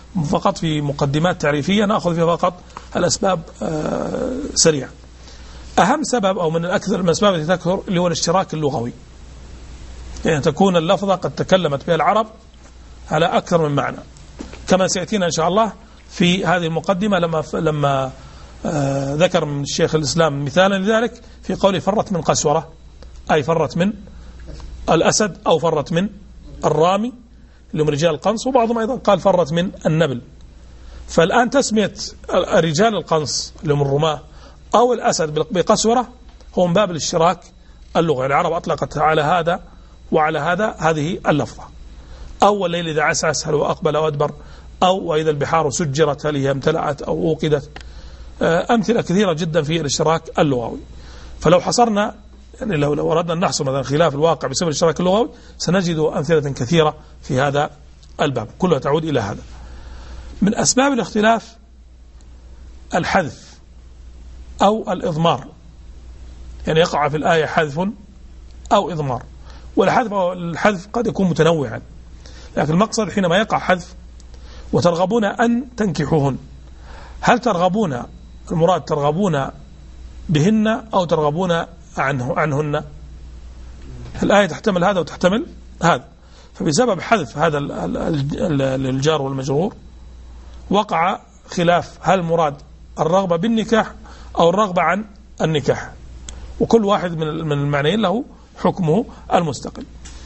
فقط في مقدمات تعريفية نأخذ فيها فقط الأسباب سريعا. أهم سبب أو من الأكثر الأسباب التي تكثر اللي هو الاشتراك اللغوي، يعني تكون اللفظة قد تكلمت بها العرب على أكثر من معنى، كما سيأتينا إن شاء الله في هذه المقدمة لما ذكر من الشيخ الإسلام مثالا لذلك في قوله فرت من قسورة، أي فرت من الأسد أو فرت من الرامي اللي هم رجال القنص، وبعضهم أيضا قال فرت من النبل. فالآن تسمية رجال القنص اللي هم الرماة أو الأسد بقسورة هو من باب الاشتراك اللغوي. العرب أطلقت على هذا وعلى هذا هذه اللفظة. أو الليل إذا عسعس هل هو أقبل أو أدبر، أو وإذا البحار سجرت هل هي امتلأت أو أوقدت. أمثلة كثيرة جدا في الاشتراك اللغوي. فلو حصرنا يعني لو أردنا أن نحصر مثلا خلاف الواقع بسبب الاشتراك اللغوي سنجد أمثلة كثيرة في هذا الباب كلها تعود إلى هذا. من أسباب الاختلاف الحذف أو الإضمار، يعني يقع في الآية حذف أو إضمار، والحذف قد يكون متنوعا، لكن المقصد حينما يقع حذف وترغبون أن تنكحوهن، هل ترغبون المراد ترغبون بهن أو ترغبون عنهن؟ الآية تحتمل هذا وتحتمل هذا، فبسبب حذف هذا الجار والمجرور وقع خلاف هل المراد الرغبة بالنكاح أو الرغبة عن النكاح، وكل واحد من المعنيين له حكمه المستقل.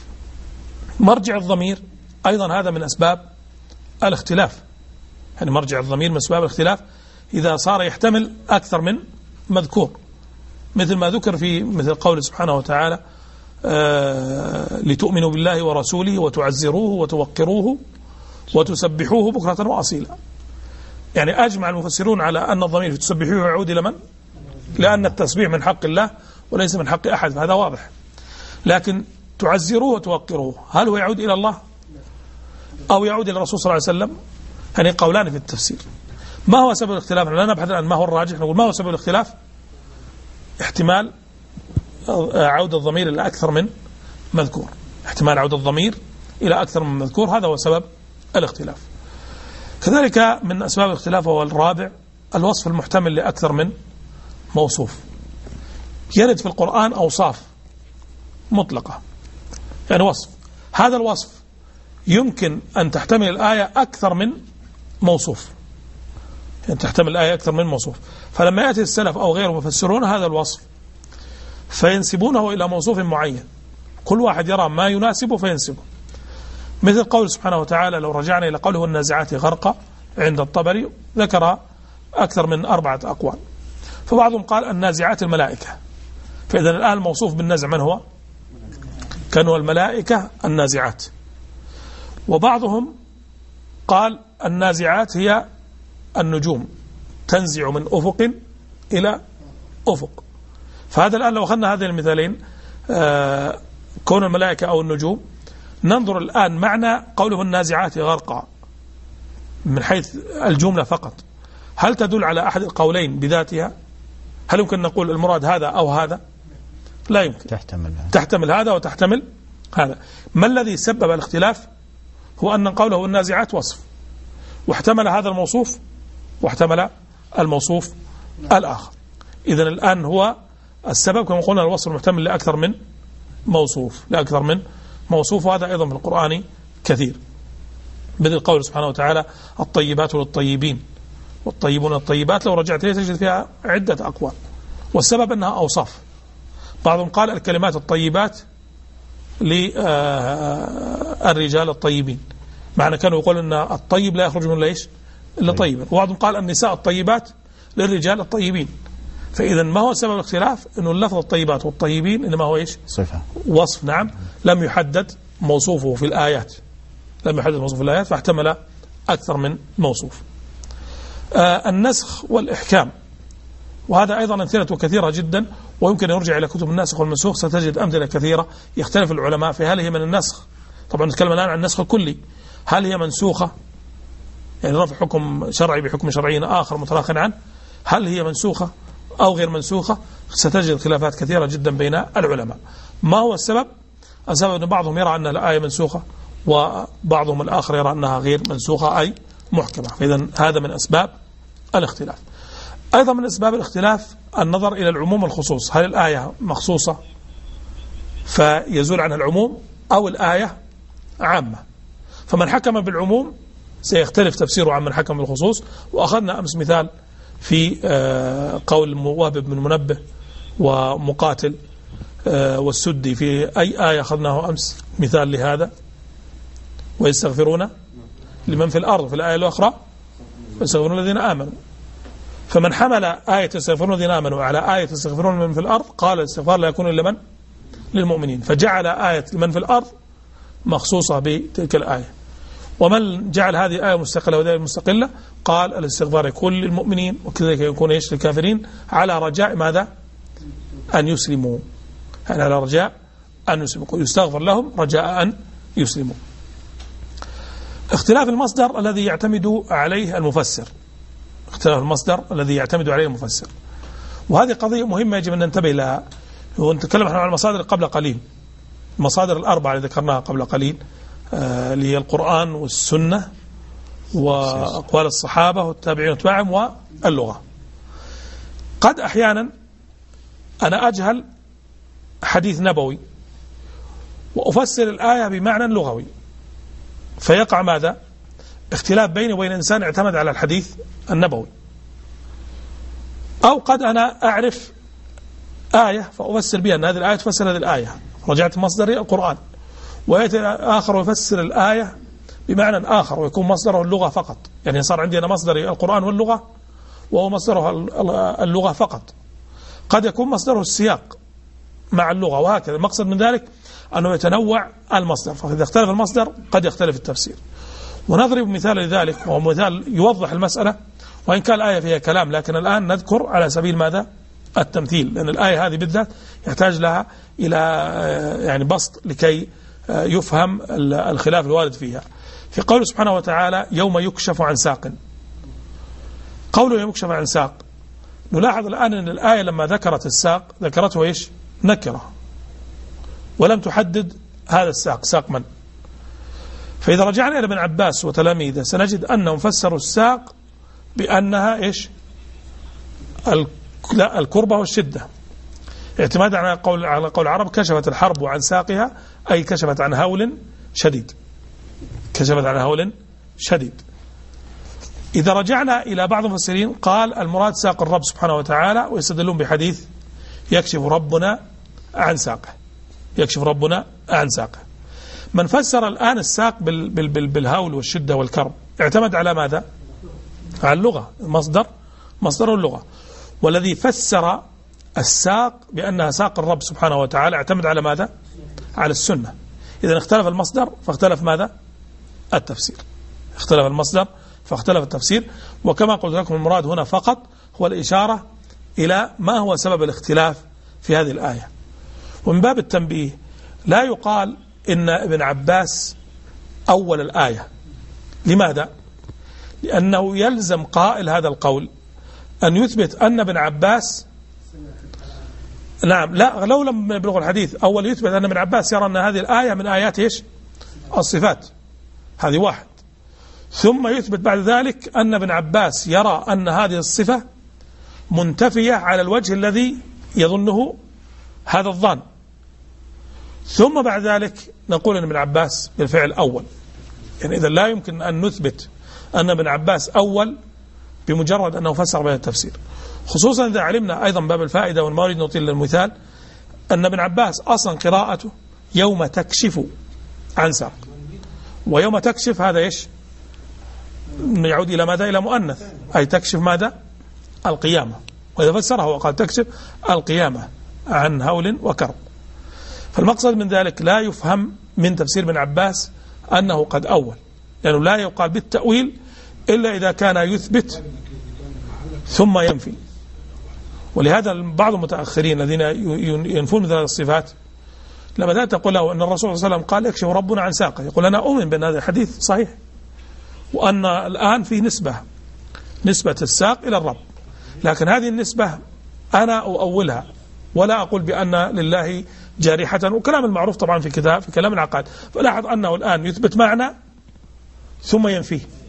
مرجع الضمير أيضا هذا من أسباب الاختلاف، يعني مرجع الضمير من أسباب الاختلاف إذا صار يحتمل أكثر من مذكور، مثل ما ذكر في مثل قول سبحانه وتعالى لتؤمنوا بالله ورسوله وتعزروه وتوقروه وتسبحوه بكرة وأصيلا. يعني أجمع المفسرون على أن الضمير في تسبحوه يعود إلى من؟ لأن التسبيح من حق الله وليس من حق أحد، هذا واضح. لكن تعزروه وتوقروه هل هو يعود إلى الله أو يعود إلى الرسول صلى الله عليه وسلم؟ يعني قولان في التفسير. ما هو سبب الاختلاف؟ لا نبحث عن ما هو الراجح، نقول ما هو سبب الاختلاف؟ احتمال عودة الضمير إلى أكثر من مذكور، احتمال عودة الضمير إلى أكثر من مذكور، هذا هو سبب الاختلاف. كذلك من أسباب الاختلاف هو الرابع الوصف المحتمل لأكثر من موصوف. يرد في القرآن أوصاف مطلقة، يعني وصف، هذا الوصف يمكن أن تحتمل الآية أكثر من موصوف، يعني تحتمل الآية أكثر من موصوف. فلما يأتي السلف أو غيره يفسرون هذا الوصف فينسبونه إلى موصوف معين، كل واحد يرى ما يناسبه فينسبه، مثل قول سبحانه وتعالى لو رجعنا إلى قوله النازعات غرقا عند الطبري ذكر أكثر من 4 أقوال. فبعضهم قال النازعات الملائكة، فإذا الآن الموصوف بالنزع من هو؟ كانوا الملائكة النازعات. وبعضهم قال النازعات هي النجوم تنزع من أفق إلى أفق. فهذا الآن لو أخذنا هذين المثالين كون الملائكة أو النجوم، ننظر الآن معنى قوله النازعات غرقا من حيث الجملة فقط، هل تدل على أحد القولين بذاتها؟ هل يمكن نقول المراد هذا أو هذا؟ لا يمكن، تحتمل هذا وتحتمل هذا. ما الذي سبب الاختلاف؟ هو أن قوله النازعات وصف، واحتمل هذا الموصوف واحتمل الموصوف الآخر. إذن الآن هو السبب كما قلنا الوصف المحتمل لأكثر من موصوف، وهذا أيضا في القرآن كثير، مثل قول سبحانه وتعالى الطيبات للطيبين والطيبون للطيبات، لو رجعت إليه تجد فيها عدة أقوال، والسبب أنها أوصاف. بعضهم قال الكلمات الطيبات للرجال الطيبين، معنى كانوا يقول أن الطيب لا يخرج من ليش إلا طيبا. وبعضهم قال النساء الطيبات للرجال الطيبين. فإذا ما هو سبب الاختلاف؟ أنه اللفظ الطيبات والطيبين إنما هو إيش؟ صفة، وصف، نعم، لم يحدد موصوفه في الآيات، فاحتمل أكثر من موصوف. النسخ والإحكام، وهذا أيضا أمثلة كثيرة جدا، ويمكن أن يرجع إلى كتب الناسخ والمنسوخ ستجد أمثلة كثيرة. يختلف العلماء في هل هي من النسخ، طبعا نتكلم الآن عن النسخ الكلي، هل هي منسوخة يعني رفع حكم شرعي بحكم شرعي آخر متراخٍ عنه، هل هي منسوخة أو غير منسوخة؟ ستجد خلافات كثيرة جدا بين العلماء. ما هو السبب؟ السبب أن بعضهم يرى أن الآية منسوخة، وبعضهم الآخر يرى أنها غير منسوخة، أي محكمة. فإذا هذا من أسباب الاختلاف. أيضا من أسباب الاختلاف النظر إلى العموم والخصوص، هل الآية مخصوصة فيزول عنها العموم أو الآية عامة؟ فمن حكم بالعموم سيختلف تفسيره عن من حكم بالخصوص. وأخذنا أمس مثال في قول وهب بن منبه ومقاتل والسدي، في أي آية أخذناه أمس مثال لهذا؟ ويستغفرون لمن في الأرض، في الآية الأخرى ويستغفرون الذين آمنوا. فمن حمل آية يستغفرون الذين آمنوا على آية يستغفرون من في الأرض قال الاستغفار لا يكون إلا من للمؤمنين، فجعل آية من في الأرض مخصوصة بتلك الآية. ومن جعل هذه آية مستقلة وذلك مستقلة قال الاستغفار يكون للمؤمنين وكذلك يكون ايش للكافرين، على رجاء ماذا؟ أن يسلموا، يعني على رجاء أن يسلموا، يستغفر لهم رجاء أن يسلموا. اختلاف المصدر الذي يعتمد عليه المفسر، اختلاف المصدر الذي يعتمد عليه المفسر، وهذه قضية مهمة يجب أن ننتبه لها. ونتكلم عن المصادر قبل قليل، المصادر الأربعة اللي ذكرناها قبل قليل اللي هي القرآن والسنة وأقوال الصحابة والتابعين واتباعهم واللغة. قد أحيانا أنا أجهل حديث نبوي وأفسر الآية بمعنى لغوي، فيقع ماذا؟ اختلاف بيني وبين إنسان اعتمد على الحديث النبوي. أو قد أنا أعرف آية فأفسر بها أن هذه الآية تفسر هذه الآية، رجعت مصدري القرآن، ويأتي آخر ويفسر الآية بمعنى آخر ويكون مصدره اللغة فقط، يعني صار عندي أنا مصدري القرآن واللغة وهو مصدره اللغة فقط. قد يكون مصدره السياق مع اللغة، وهكذا. المقصد من ذلك أنه يتنوع المصدر، فإذا اختلف المصدر قد يختلف التفسير. ونضرب مثال لذلك، وهو مثال يوضح المسألة، وإن كان الآية فيها كلام، لكن الآن نذكر على سبيل ماذا؟ التمثيل، لأن الآية هذه بالذات يحتاج لها إلى يعني بسط لكي يفهم الخلاف الوارد فيها. في قوله سبحانه وتعالى يوم يكشف عن ساق، قوله يوم يكشف عن ساق، نلاحظ الآن أن الآية لما ذكرت الساق ذكرته إيش؟ نكرة، ولم تحدد هذا الساق ساق من. فإذا رجعنا إلى ابن عباس وتلاميذه سنجد أنهم فسروا الساق بأنها إيش؟ الكربة والشدة، اعتمادا على قول العرب كشفت الحرب عن ساقها، أي كشفت عن هول شديد، كشفت عن هول شديد. إذا رجعنا إلى بعض المفسرين قال المراد ساق الرب سبحانه وتعالى، ويستدلون بحديث يكشف ربنا عن ساقه، يكشف ربنا عن ساقه. من فسر الآن الساق بالهول والشدة والكرب اعتمد على ماذا؟ على اللغة، مصدر اللغة. والذي فسر الساق بأنها ساق الرب سبحانه وتعالى اعتمد على ماذا؟ على السنة. إذا اختلف المصدر فاختلف ماذا؟ التفسير. اختلف المصدر فاختلف التفسير. وكما قلت لكم المراد هنا فقط هو الإشارة إلى ما هو سبب الاختلاف في هذه الآية. ومن باب التنبيه لا يقال إن ابن عباس أول الآية. لماذا؟ لأنه يلزم قائل هذا القول أن يثبت أن ابن عباس، نعم، لا، لو لم يبلغ الحديث أول يثبت أن ابن عباس يرى أن هذه الآية من آيات إيش؟ الصفات، هذه واحد. ثم يثبت بعد ذلك أن ابن عباس يرى أن هذه الصفة منتفية على الوجه الذي يظنه هذا الظن. ثم بعد ذلك نقول أن ابن عباس بالفعل أول. يعني إذا لا يمكن أن نثبت أن ابن عباس أول بمجرد أنه فسر بين التفسير، خصوصا إذا علمنا أيضا باب الفائدة والما أريد نطيل للمثال أن ابن عباس أصلا قراءته يوم تكشف عن ساق، ويوم تكشف هذا إيش؟ يعود إلى ماذا؟ إلى مؤنث، أي تكشف ماذا؟ القيامة. وإذا فسره وقال تكشف القيامة عن هول وكرب. فالمقصد من ذلك لا يفهم من تفسير ابن عباس أنه قد أول، لأنه لا يقال بالتأويل إلا إذا كان يثبت ثم ينفي. ولهذا بعض المتأخرين الذين ينفون مثل الصفات لما ذات تقول له أن الرسول صلى الله عليه وسلم قال يكشف ربنا عن ساقه، يقول أنا أؤمن بأن هذا الحديث صحيح، وأن الآن في نسبة الساق إلى الرب، لكن هذه النسبة أنا أؤولها ولا أقول بأن لله جارحة، وكلام المعروف طبعا في كلام العقاد. فلاحظ أنه الآن يثبت معنى ثم ينفيه،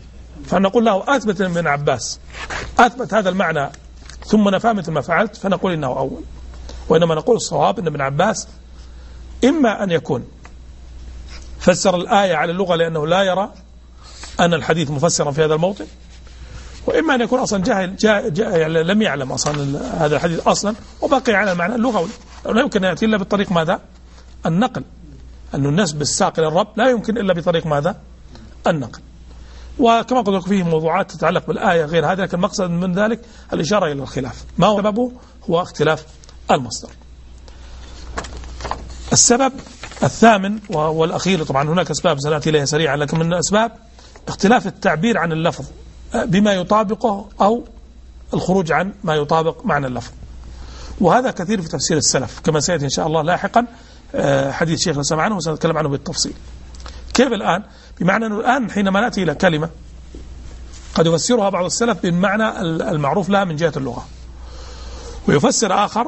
فنقول له أثبت ابن عباس أثبت هذا المعنى ثم نفى مثل ما فعلت، فنقول إنه أول. وإنما نقول الصواب أن ابن عباس إما أن يكون فسر الآية على اللغة لأنه لا يرى أن الحديث مفسرا في هذا الموطن، وإما أن يكون أصلا جاهل يعني لم يعلم أصلا هذا الحديث أصلا وبقي على المعنى اللغوي. لا يمكن أن يأتي إلا بالطريق ماذا؟ النقل. أن النسب الساق إلى الرب لا يمكن إلا بطريق ماذا؟ النقل. وكما قلت لكم فيه موضوعات تتعلق بالآية غير هذا، لكن المقصد من ذلك الإشارة إلى الخلاف. ما هو سببه؟ هو اختلاف المصدر. السبب الثامن والأخير، طبعا هناك أسباب سنأتي إليها سريعا، لكن من الأسباب اختلاف التعبير عن اللفظ بما يطابقه أو الخروج عن ما يطابق معنى اللفظ. وهذا كثير في تفسير السلف كما سيأتي إن شاء الله لاحقا حديث شيخ الإسلام عنه وسنتكلم عنه بالتفصيل. كيف الآن؟ بمعنى أنه الآن حينما نأتي إلى كلمة قد يفسرها بعض السلف بالمعنى المعروف لها من جهة اللغة، ويفسر آخر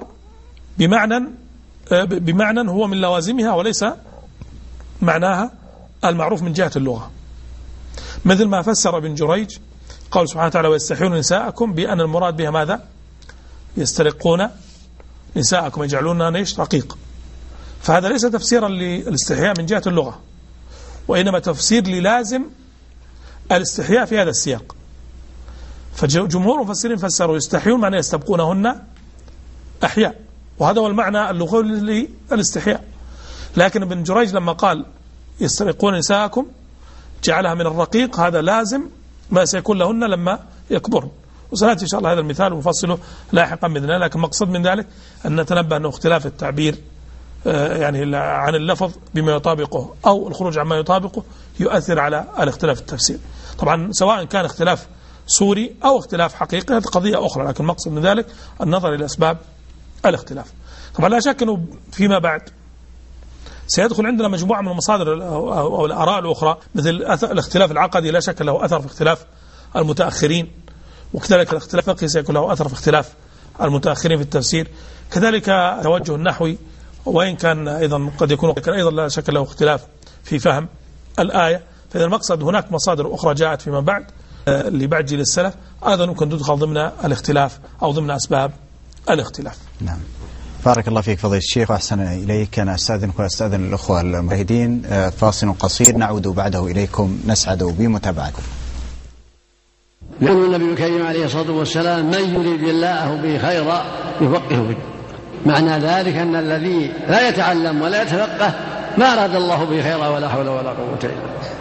بمعنى هو من لوازمها وليس معناها المعروف من جهة اللغة، مثل ما فسر ابن جريج قال سبحانه وتعالى ويستحيون نساءكم بأن المراد بها ماذا؟ يسترقون نساءكم يجعلونها نيش رقيق. فهذا ليس تفسيرا للاستحياء من جهة اللغة، وإنما تفسير للازم الاستحياء في هذا السياق. فجمهور المفسرين فسروا يستحيون معنى يستبقونهن أحياء، وهذا هو المعنى اللغوي للاستحياء. لكن ابن جريج لما قال يسترقون نساءكم جعلها من الرقيق، هذا لازم ما سيكون لهن لما يكبرن، وسنأتي إن شاء الله هذا المثال ونفصله لاحقا بإذن الله. لكن مقصد من ذلك أن نتنبه أنه اختلاف التعبير يعني عن اللفظ بما يطابقه أو الخروج عن ما يطابقه يؤثر على الاختلاف التفسير. طبعا سواء كان اختلاف صوري أو اختلاف حقيقي هذه قضية أخرى، لكن المقصد من ذلك النظر إلى أسباب الاختلاف. طبعا لا شك أنه فيما بعد سيدخل عندنا مجموعة من المصادر أو الآراء الأخرى، مثل الاختلاف العقدي لا شك له أثر في اختلاف المتأخرين، وكذلك الاختلاف الفقهي سيكون له أثر في اختلاف المتأخرين في التفسير، كذلك توجه النحوي وإن كان أيضا قد يكون أيضا لا شك له اختلاف في فهم الآية. فإذا المقصد هناك مصادر أخرى جاءت فيما بعد لبعض جيل السلف أيضا ممكن تدخل ضمن الاختلاف أو ضمن أسباب الاختلاف. نعم. بارك الله فيك فضيلة الشيخ وأحسن إليك. أنا أستأذنك وأستأذن الأخوة المشاهدين، فاصل قصير نعود بعده إليكم نسعد بمتابعتكم. يقول النبي الكريم عليه الصلاة والسلام من يريد الله به خيرا يفقهه في الدين. معنى ذلك أن الذي لا يتعلم ولا يتفقه ما أراد الله به خيرا ولا حول ولا قوة إلا بالله.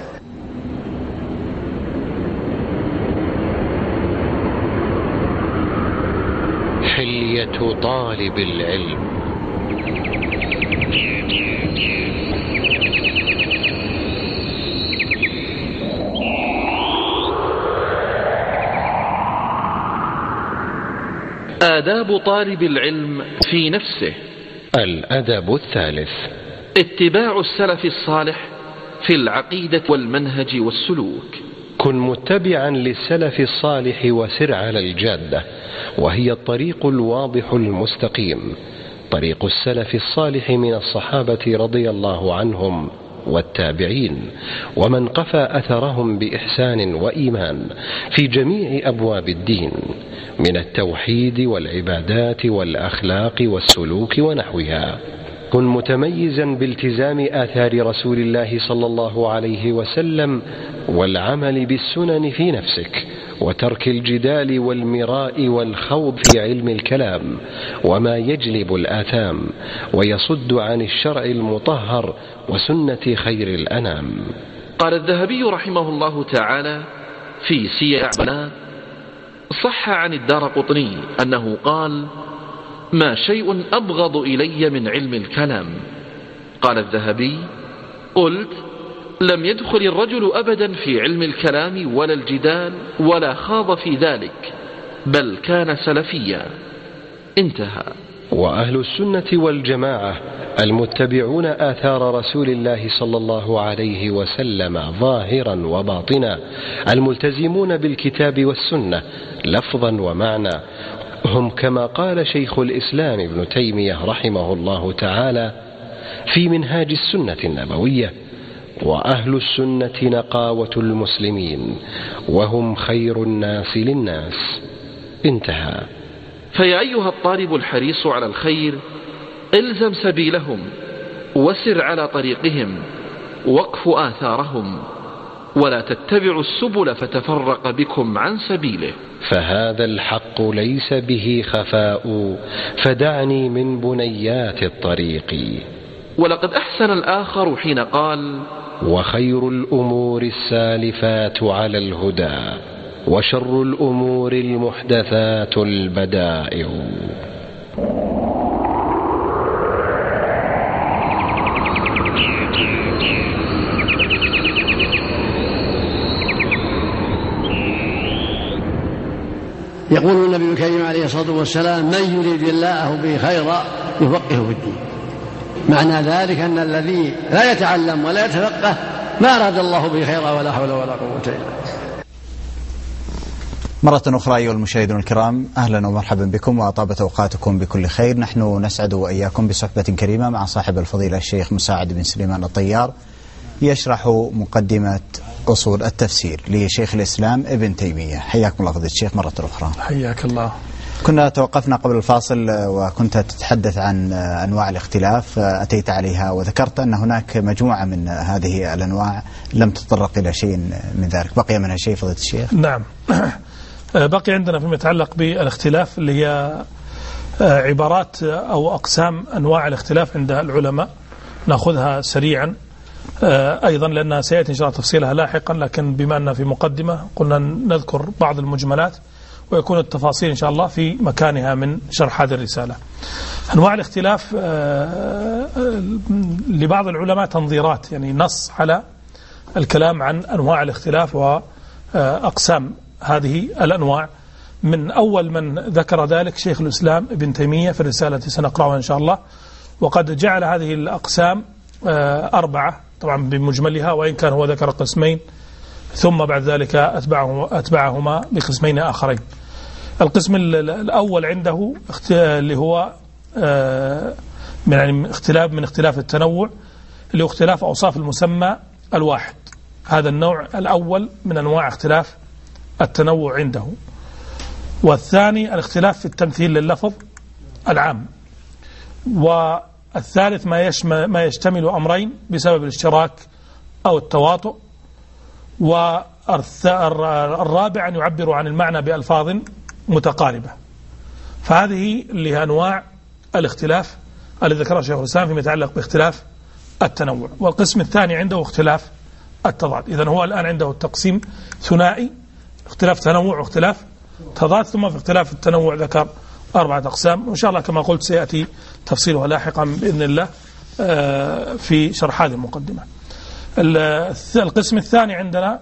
حلية طالب العلم. آداب طالب العلم في نفسه. الأدب الثالث اتباع السلف الصالح في العقيدة والمنهج والسلوك. كن متبعا للسلف الصالح وسر على الجادة، وهي الطريق الواضح المستقيم، طريق السلف الصالح من الصحابة رضي الله عنهم والتابعين ومن قفى أثرهم بإحسان وإيمان في جميع أبواب الدين من التوحيد والعبادات والأخلاق والسلوك ونحوها. كن متميزا بالتزام آثار رسول الله صلى الله عليه وسلم والعمل بالسنن في نفسك، وترك الجدال والمراء والخوض في علم الكلام وما يجلب الآثام ويصد عن الشرع المطهر وسنة خير الأنام. قال الذهبي رحمه الله تعالى في سير أعمال: صح عن الدارقطني أنه قال: ما شيء أبغض إلي من علم الكلام. قال الذهبي: قلت: لم يدخل الرجل أبدا في علم الكلام ولا الجدال ولا خاض في ذلك، بل كان سلفيا. انتهى. وأهل السنة والجماعة المتبعون آثار رسول الله صلى الله عليه وسلم ظاهرا وباطنا، الملتزمون بالكتاب والسنة لفظا ومعنى، هم كما قال شيخ الإسلام ابن تيمية رحمه الله تعالى في منهاج السنة النبوية: وأهل السنة نقاوة المسلمين وهم خير الناس للناس. انتهى. فيا أيها الطالب الحريص على الخير، الزم سبيلهم وسر على طريقهم واقف آثارهم، ولا تتبعوا السبل فتفرق بكم عن سبيله، فهذا الحق ليس به خفاء، فدعني من بنيات الطريق. ولقد أحسن الآخر حين قال: وخير الأمور السالفات على الهدى، وشر الأمور المحدثات البدائع. يقول النبي الكريم عليه الصلاة والسلام: من يريد الله به خيرا يفقهه في الدين. معنى ذلك أن الذي لا يتعلم ولا يتفقه ما أراد الله به خيرا ولا حول ولا قوة إلا بالله. مرة أخرى أيها المشاهدون الكرام، أهلا ومرحبا بكم وطابت أوقاتكم بكل خير. نحن نسعد وإياكم بصحبة كريمة مع صاحب الفضيلة الشيخ مساعد بن سليمان الطيار، يشرح مقدمة أصول التفسير لشيخ الإسلام ابن تيمية. حياكم الله فضيلة الشيخ مرة أخرى. حياك الله. كنا توقفنا قبل الفاصل وكنت تتحدث عن أنواع الاختلاف أتيت عليها، وذكرت أن هناك مجموعة من هذه الأنواع لم تتطرق إلى شيء من ذلك. بقي منها شيء فضيلة الشيخ؟ نعم. بقي عندنا فيما يتعلق بالاختلاف اللي هي عبارات أو أقسام أنواع الاختلاف عند العلماء، نأخذها سريعا أيضا لأنها سيأتي إن شاء الله تفصيلها لاحقا، لكن بما أننا في مقدمة قلنا نذكر بعض المجملات ويكون التفاصيل إن شاء الله في مكانها من شرح هذه الرسالة. أنواع الاختلاف لبعض العلماء تنظيرات، يعني نص على الكلام عن أنواع الاختلاف وأقسام هذه الأنواع. من أول من ذكر ذلك شيخ الإسلام ابن تيمية في الرسالة التي سنقرأها إن شاء الله، وقد جعل هذه الأقسام 4 طبعا بمجملها، وإن كان هو ذكر قسمين ثم بعد ذلك أتبعهما بقسمين آخرين. القسم الأول عنده اللي هو من اختلاف التنوع، اللي هو اختلاف أوصاف المسمى الواحد. هذا النوع الأول من أنواع اختلاف التنوع عنده. والثاني الاختلاف في التمثيل لللفظ العام. والثالث ما يشتمل أمرين بسبب الاشتراك أو التواطؤ. والرابع أن يعبر عن المعنى بألفاظ متقاربة. فهذه اللي هي أنواع الاختلاف الذي ذكرها شيخ الإسلام فيما يتعلق باختلاف التنوع. والقسم الثاني عنده اختلاف التضاد. إذن هو الآن عنده التقسيم ثنائي: اختلاف تنوع واختلاف تضاد، ثم في اختلاف التنوع ذكر 4 أقسام، وإن شاء الله كما قلت سيأتي تفصيلها لاحقا بإذن الله في شرح هذه المقدمة. القسم الثاني عندنا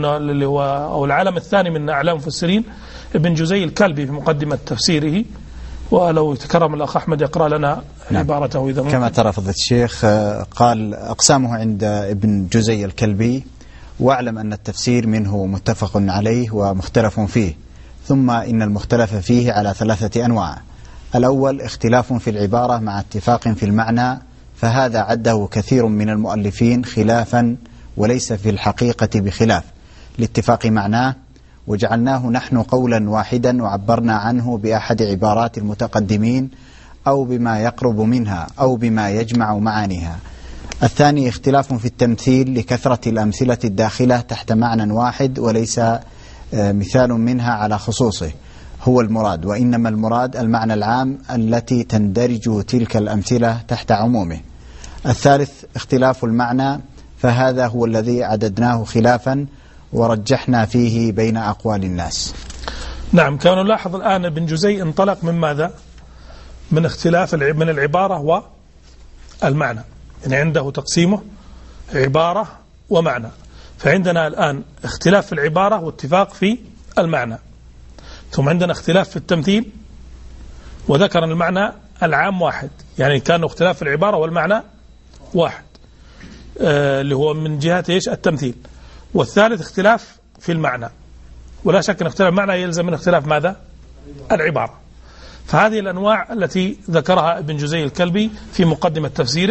أو العالم الثاني من أعلام المفسرين ابن جزي الكلبي في مقدمة تفسيره، ولو يتكرم الأخ أحمد يقرأ لنا عبارته إذا كما ترى فضيلة الشيخ. قال: أقسامه عند ابن جزي الكلبي: واعلم أن التفسير منه متفق عليه ومختلف فيه، ثم إن المختلف فيه على 3 أنواع. الأول اختلاف في العبارة مع اتفاق في المعنى، فهذا عده كثير من المؤلفين خلافا وليس في الحقيقة بخلاف، لاتفاق معناه، وجعلناه نحن قولا واحدا وعبرنا عنه بأحد عبارات المتقدمين أو بما يقرب منها أو بما يجمع معانيها. الثاني اختلاف في التمثيل لكثرة الأمثلة الداخلة تحت معنى واحد وليس مثال منها على خصوصه هو المراد، وإنما المراد المعنى العام التي تندرج تلك الأمثلة تحت عمومه. الثالث اختلاف المعنى، فهذا هو الذي عددناه خلافا ورجحنا فيه بين أقوال الناس. نعم. كانوا نلاحظ الآن ابن جزي انطلق من ماذا؟ من اختلاف من العبارة والمعنى، يعني عنده تقسيمه عبارة ومعنى. فعندنا الآن اختلاف في العبارة واتفاق في المعنى، ثم عندنا اختلاف في التمثيل، وذكر المعنى العام واحد، يعني كان اختلاف في العبارة والمعنى واحد اللي هو من جهة ايش؟ التمثيل. والثالث اختلاف في المعنى، ولا شك ان اختلاف المعنى يلزم من اختلاف ماذا؟ العبارة. فهذه الأنواع التي ذكرها ابن جزي الكلبي في مقدمة تفسيره،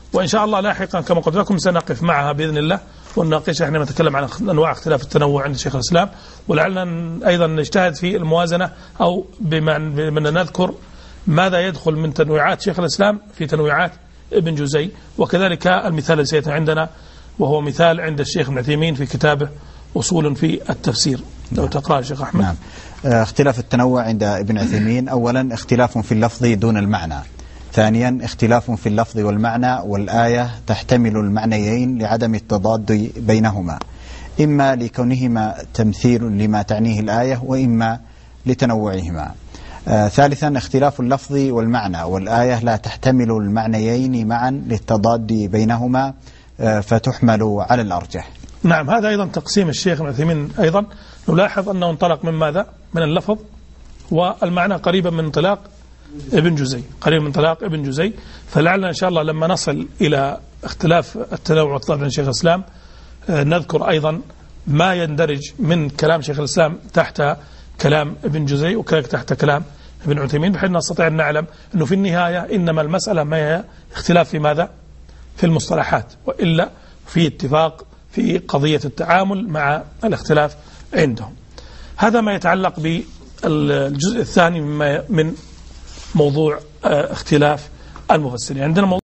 وإن شاء الله لاحقا كما قلت لكم سنقف معها بإذن الله ونناقشها حينما نتكلم عن أنواع اختلاف التنوع عند شيخ الإسلام، ولعلنا أيضا نجتهد في الموازنة أو بمن نذكر ماذا يدخل من تنويعات شيخ الإسلام في تنويعات ابن جزي، وكذلك المثال الذي سيأتي عندنا وهو مثال عند الشيخ ابن عثيمين في كتابه أصول في التفسير، لو تقرأ الشيخ أحمد. نعم. اختلاف التنوع عند ابن عثيمين: أولا اختلاف في اللفظ دون المعنى، ثانيا اختلاف في اللفظ والمعنى والآية تحتمل المعنيين لعدم التضاد بينهما، إما لكونهما تمثيل لما تعنيه الآية وإما لتنوعهما. ثالثا اختلاف اللفظ والمعنى والآية لا تحتمل المعنيين معا للتضاد بينهما فتحمل على الأرجح. نعم، هذا أيضا تقسيم الشيخ ابن عثيمين. أيضا نلاحظ أنه انطلق من ماذا؟ من اللفظ والمعنى قريبا من انطلاق ابن جزي، قريبا من انطلاق ابن جزي. فلعلنا إن شاء الله لما نصل إلى اختلاف التنوع والتضاد بين شيخ الإسلام نذكر أيضا ما يندرج من كلام شيخ الإسلام تحت كلام ابن جزي وكذلك تحت كلام ابن عثيمين، بحيث نستطيع أن نعلم أنه في النهاية إنما المسألة ما هي اختلاف في ماذا؟ في المصطلحات، وإلا في اتفاق في قضية التعامل مع الاختلاف عندهم. هذا ما يتعلق بالجزء الثاني من موضوع اختلاف المفسرين. عندنا موضوع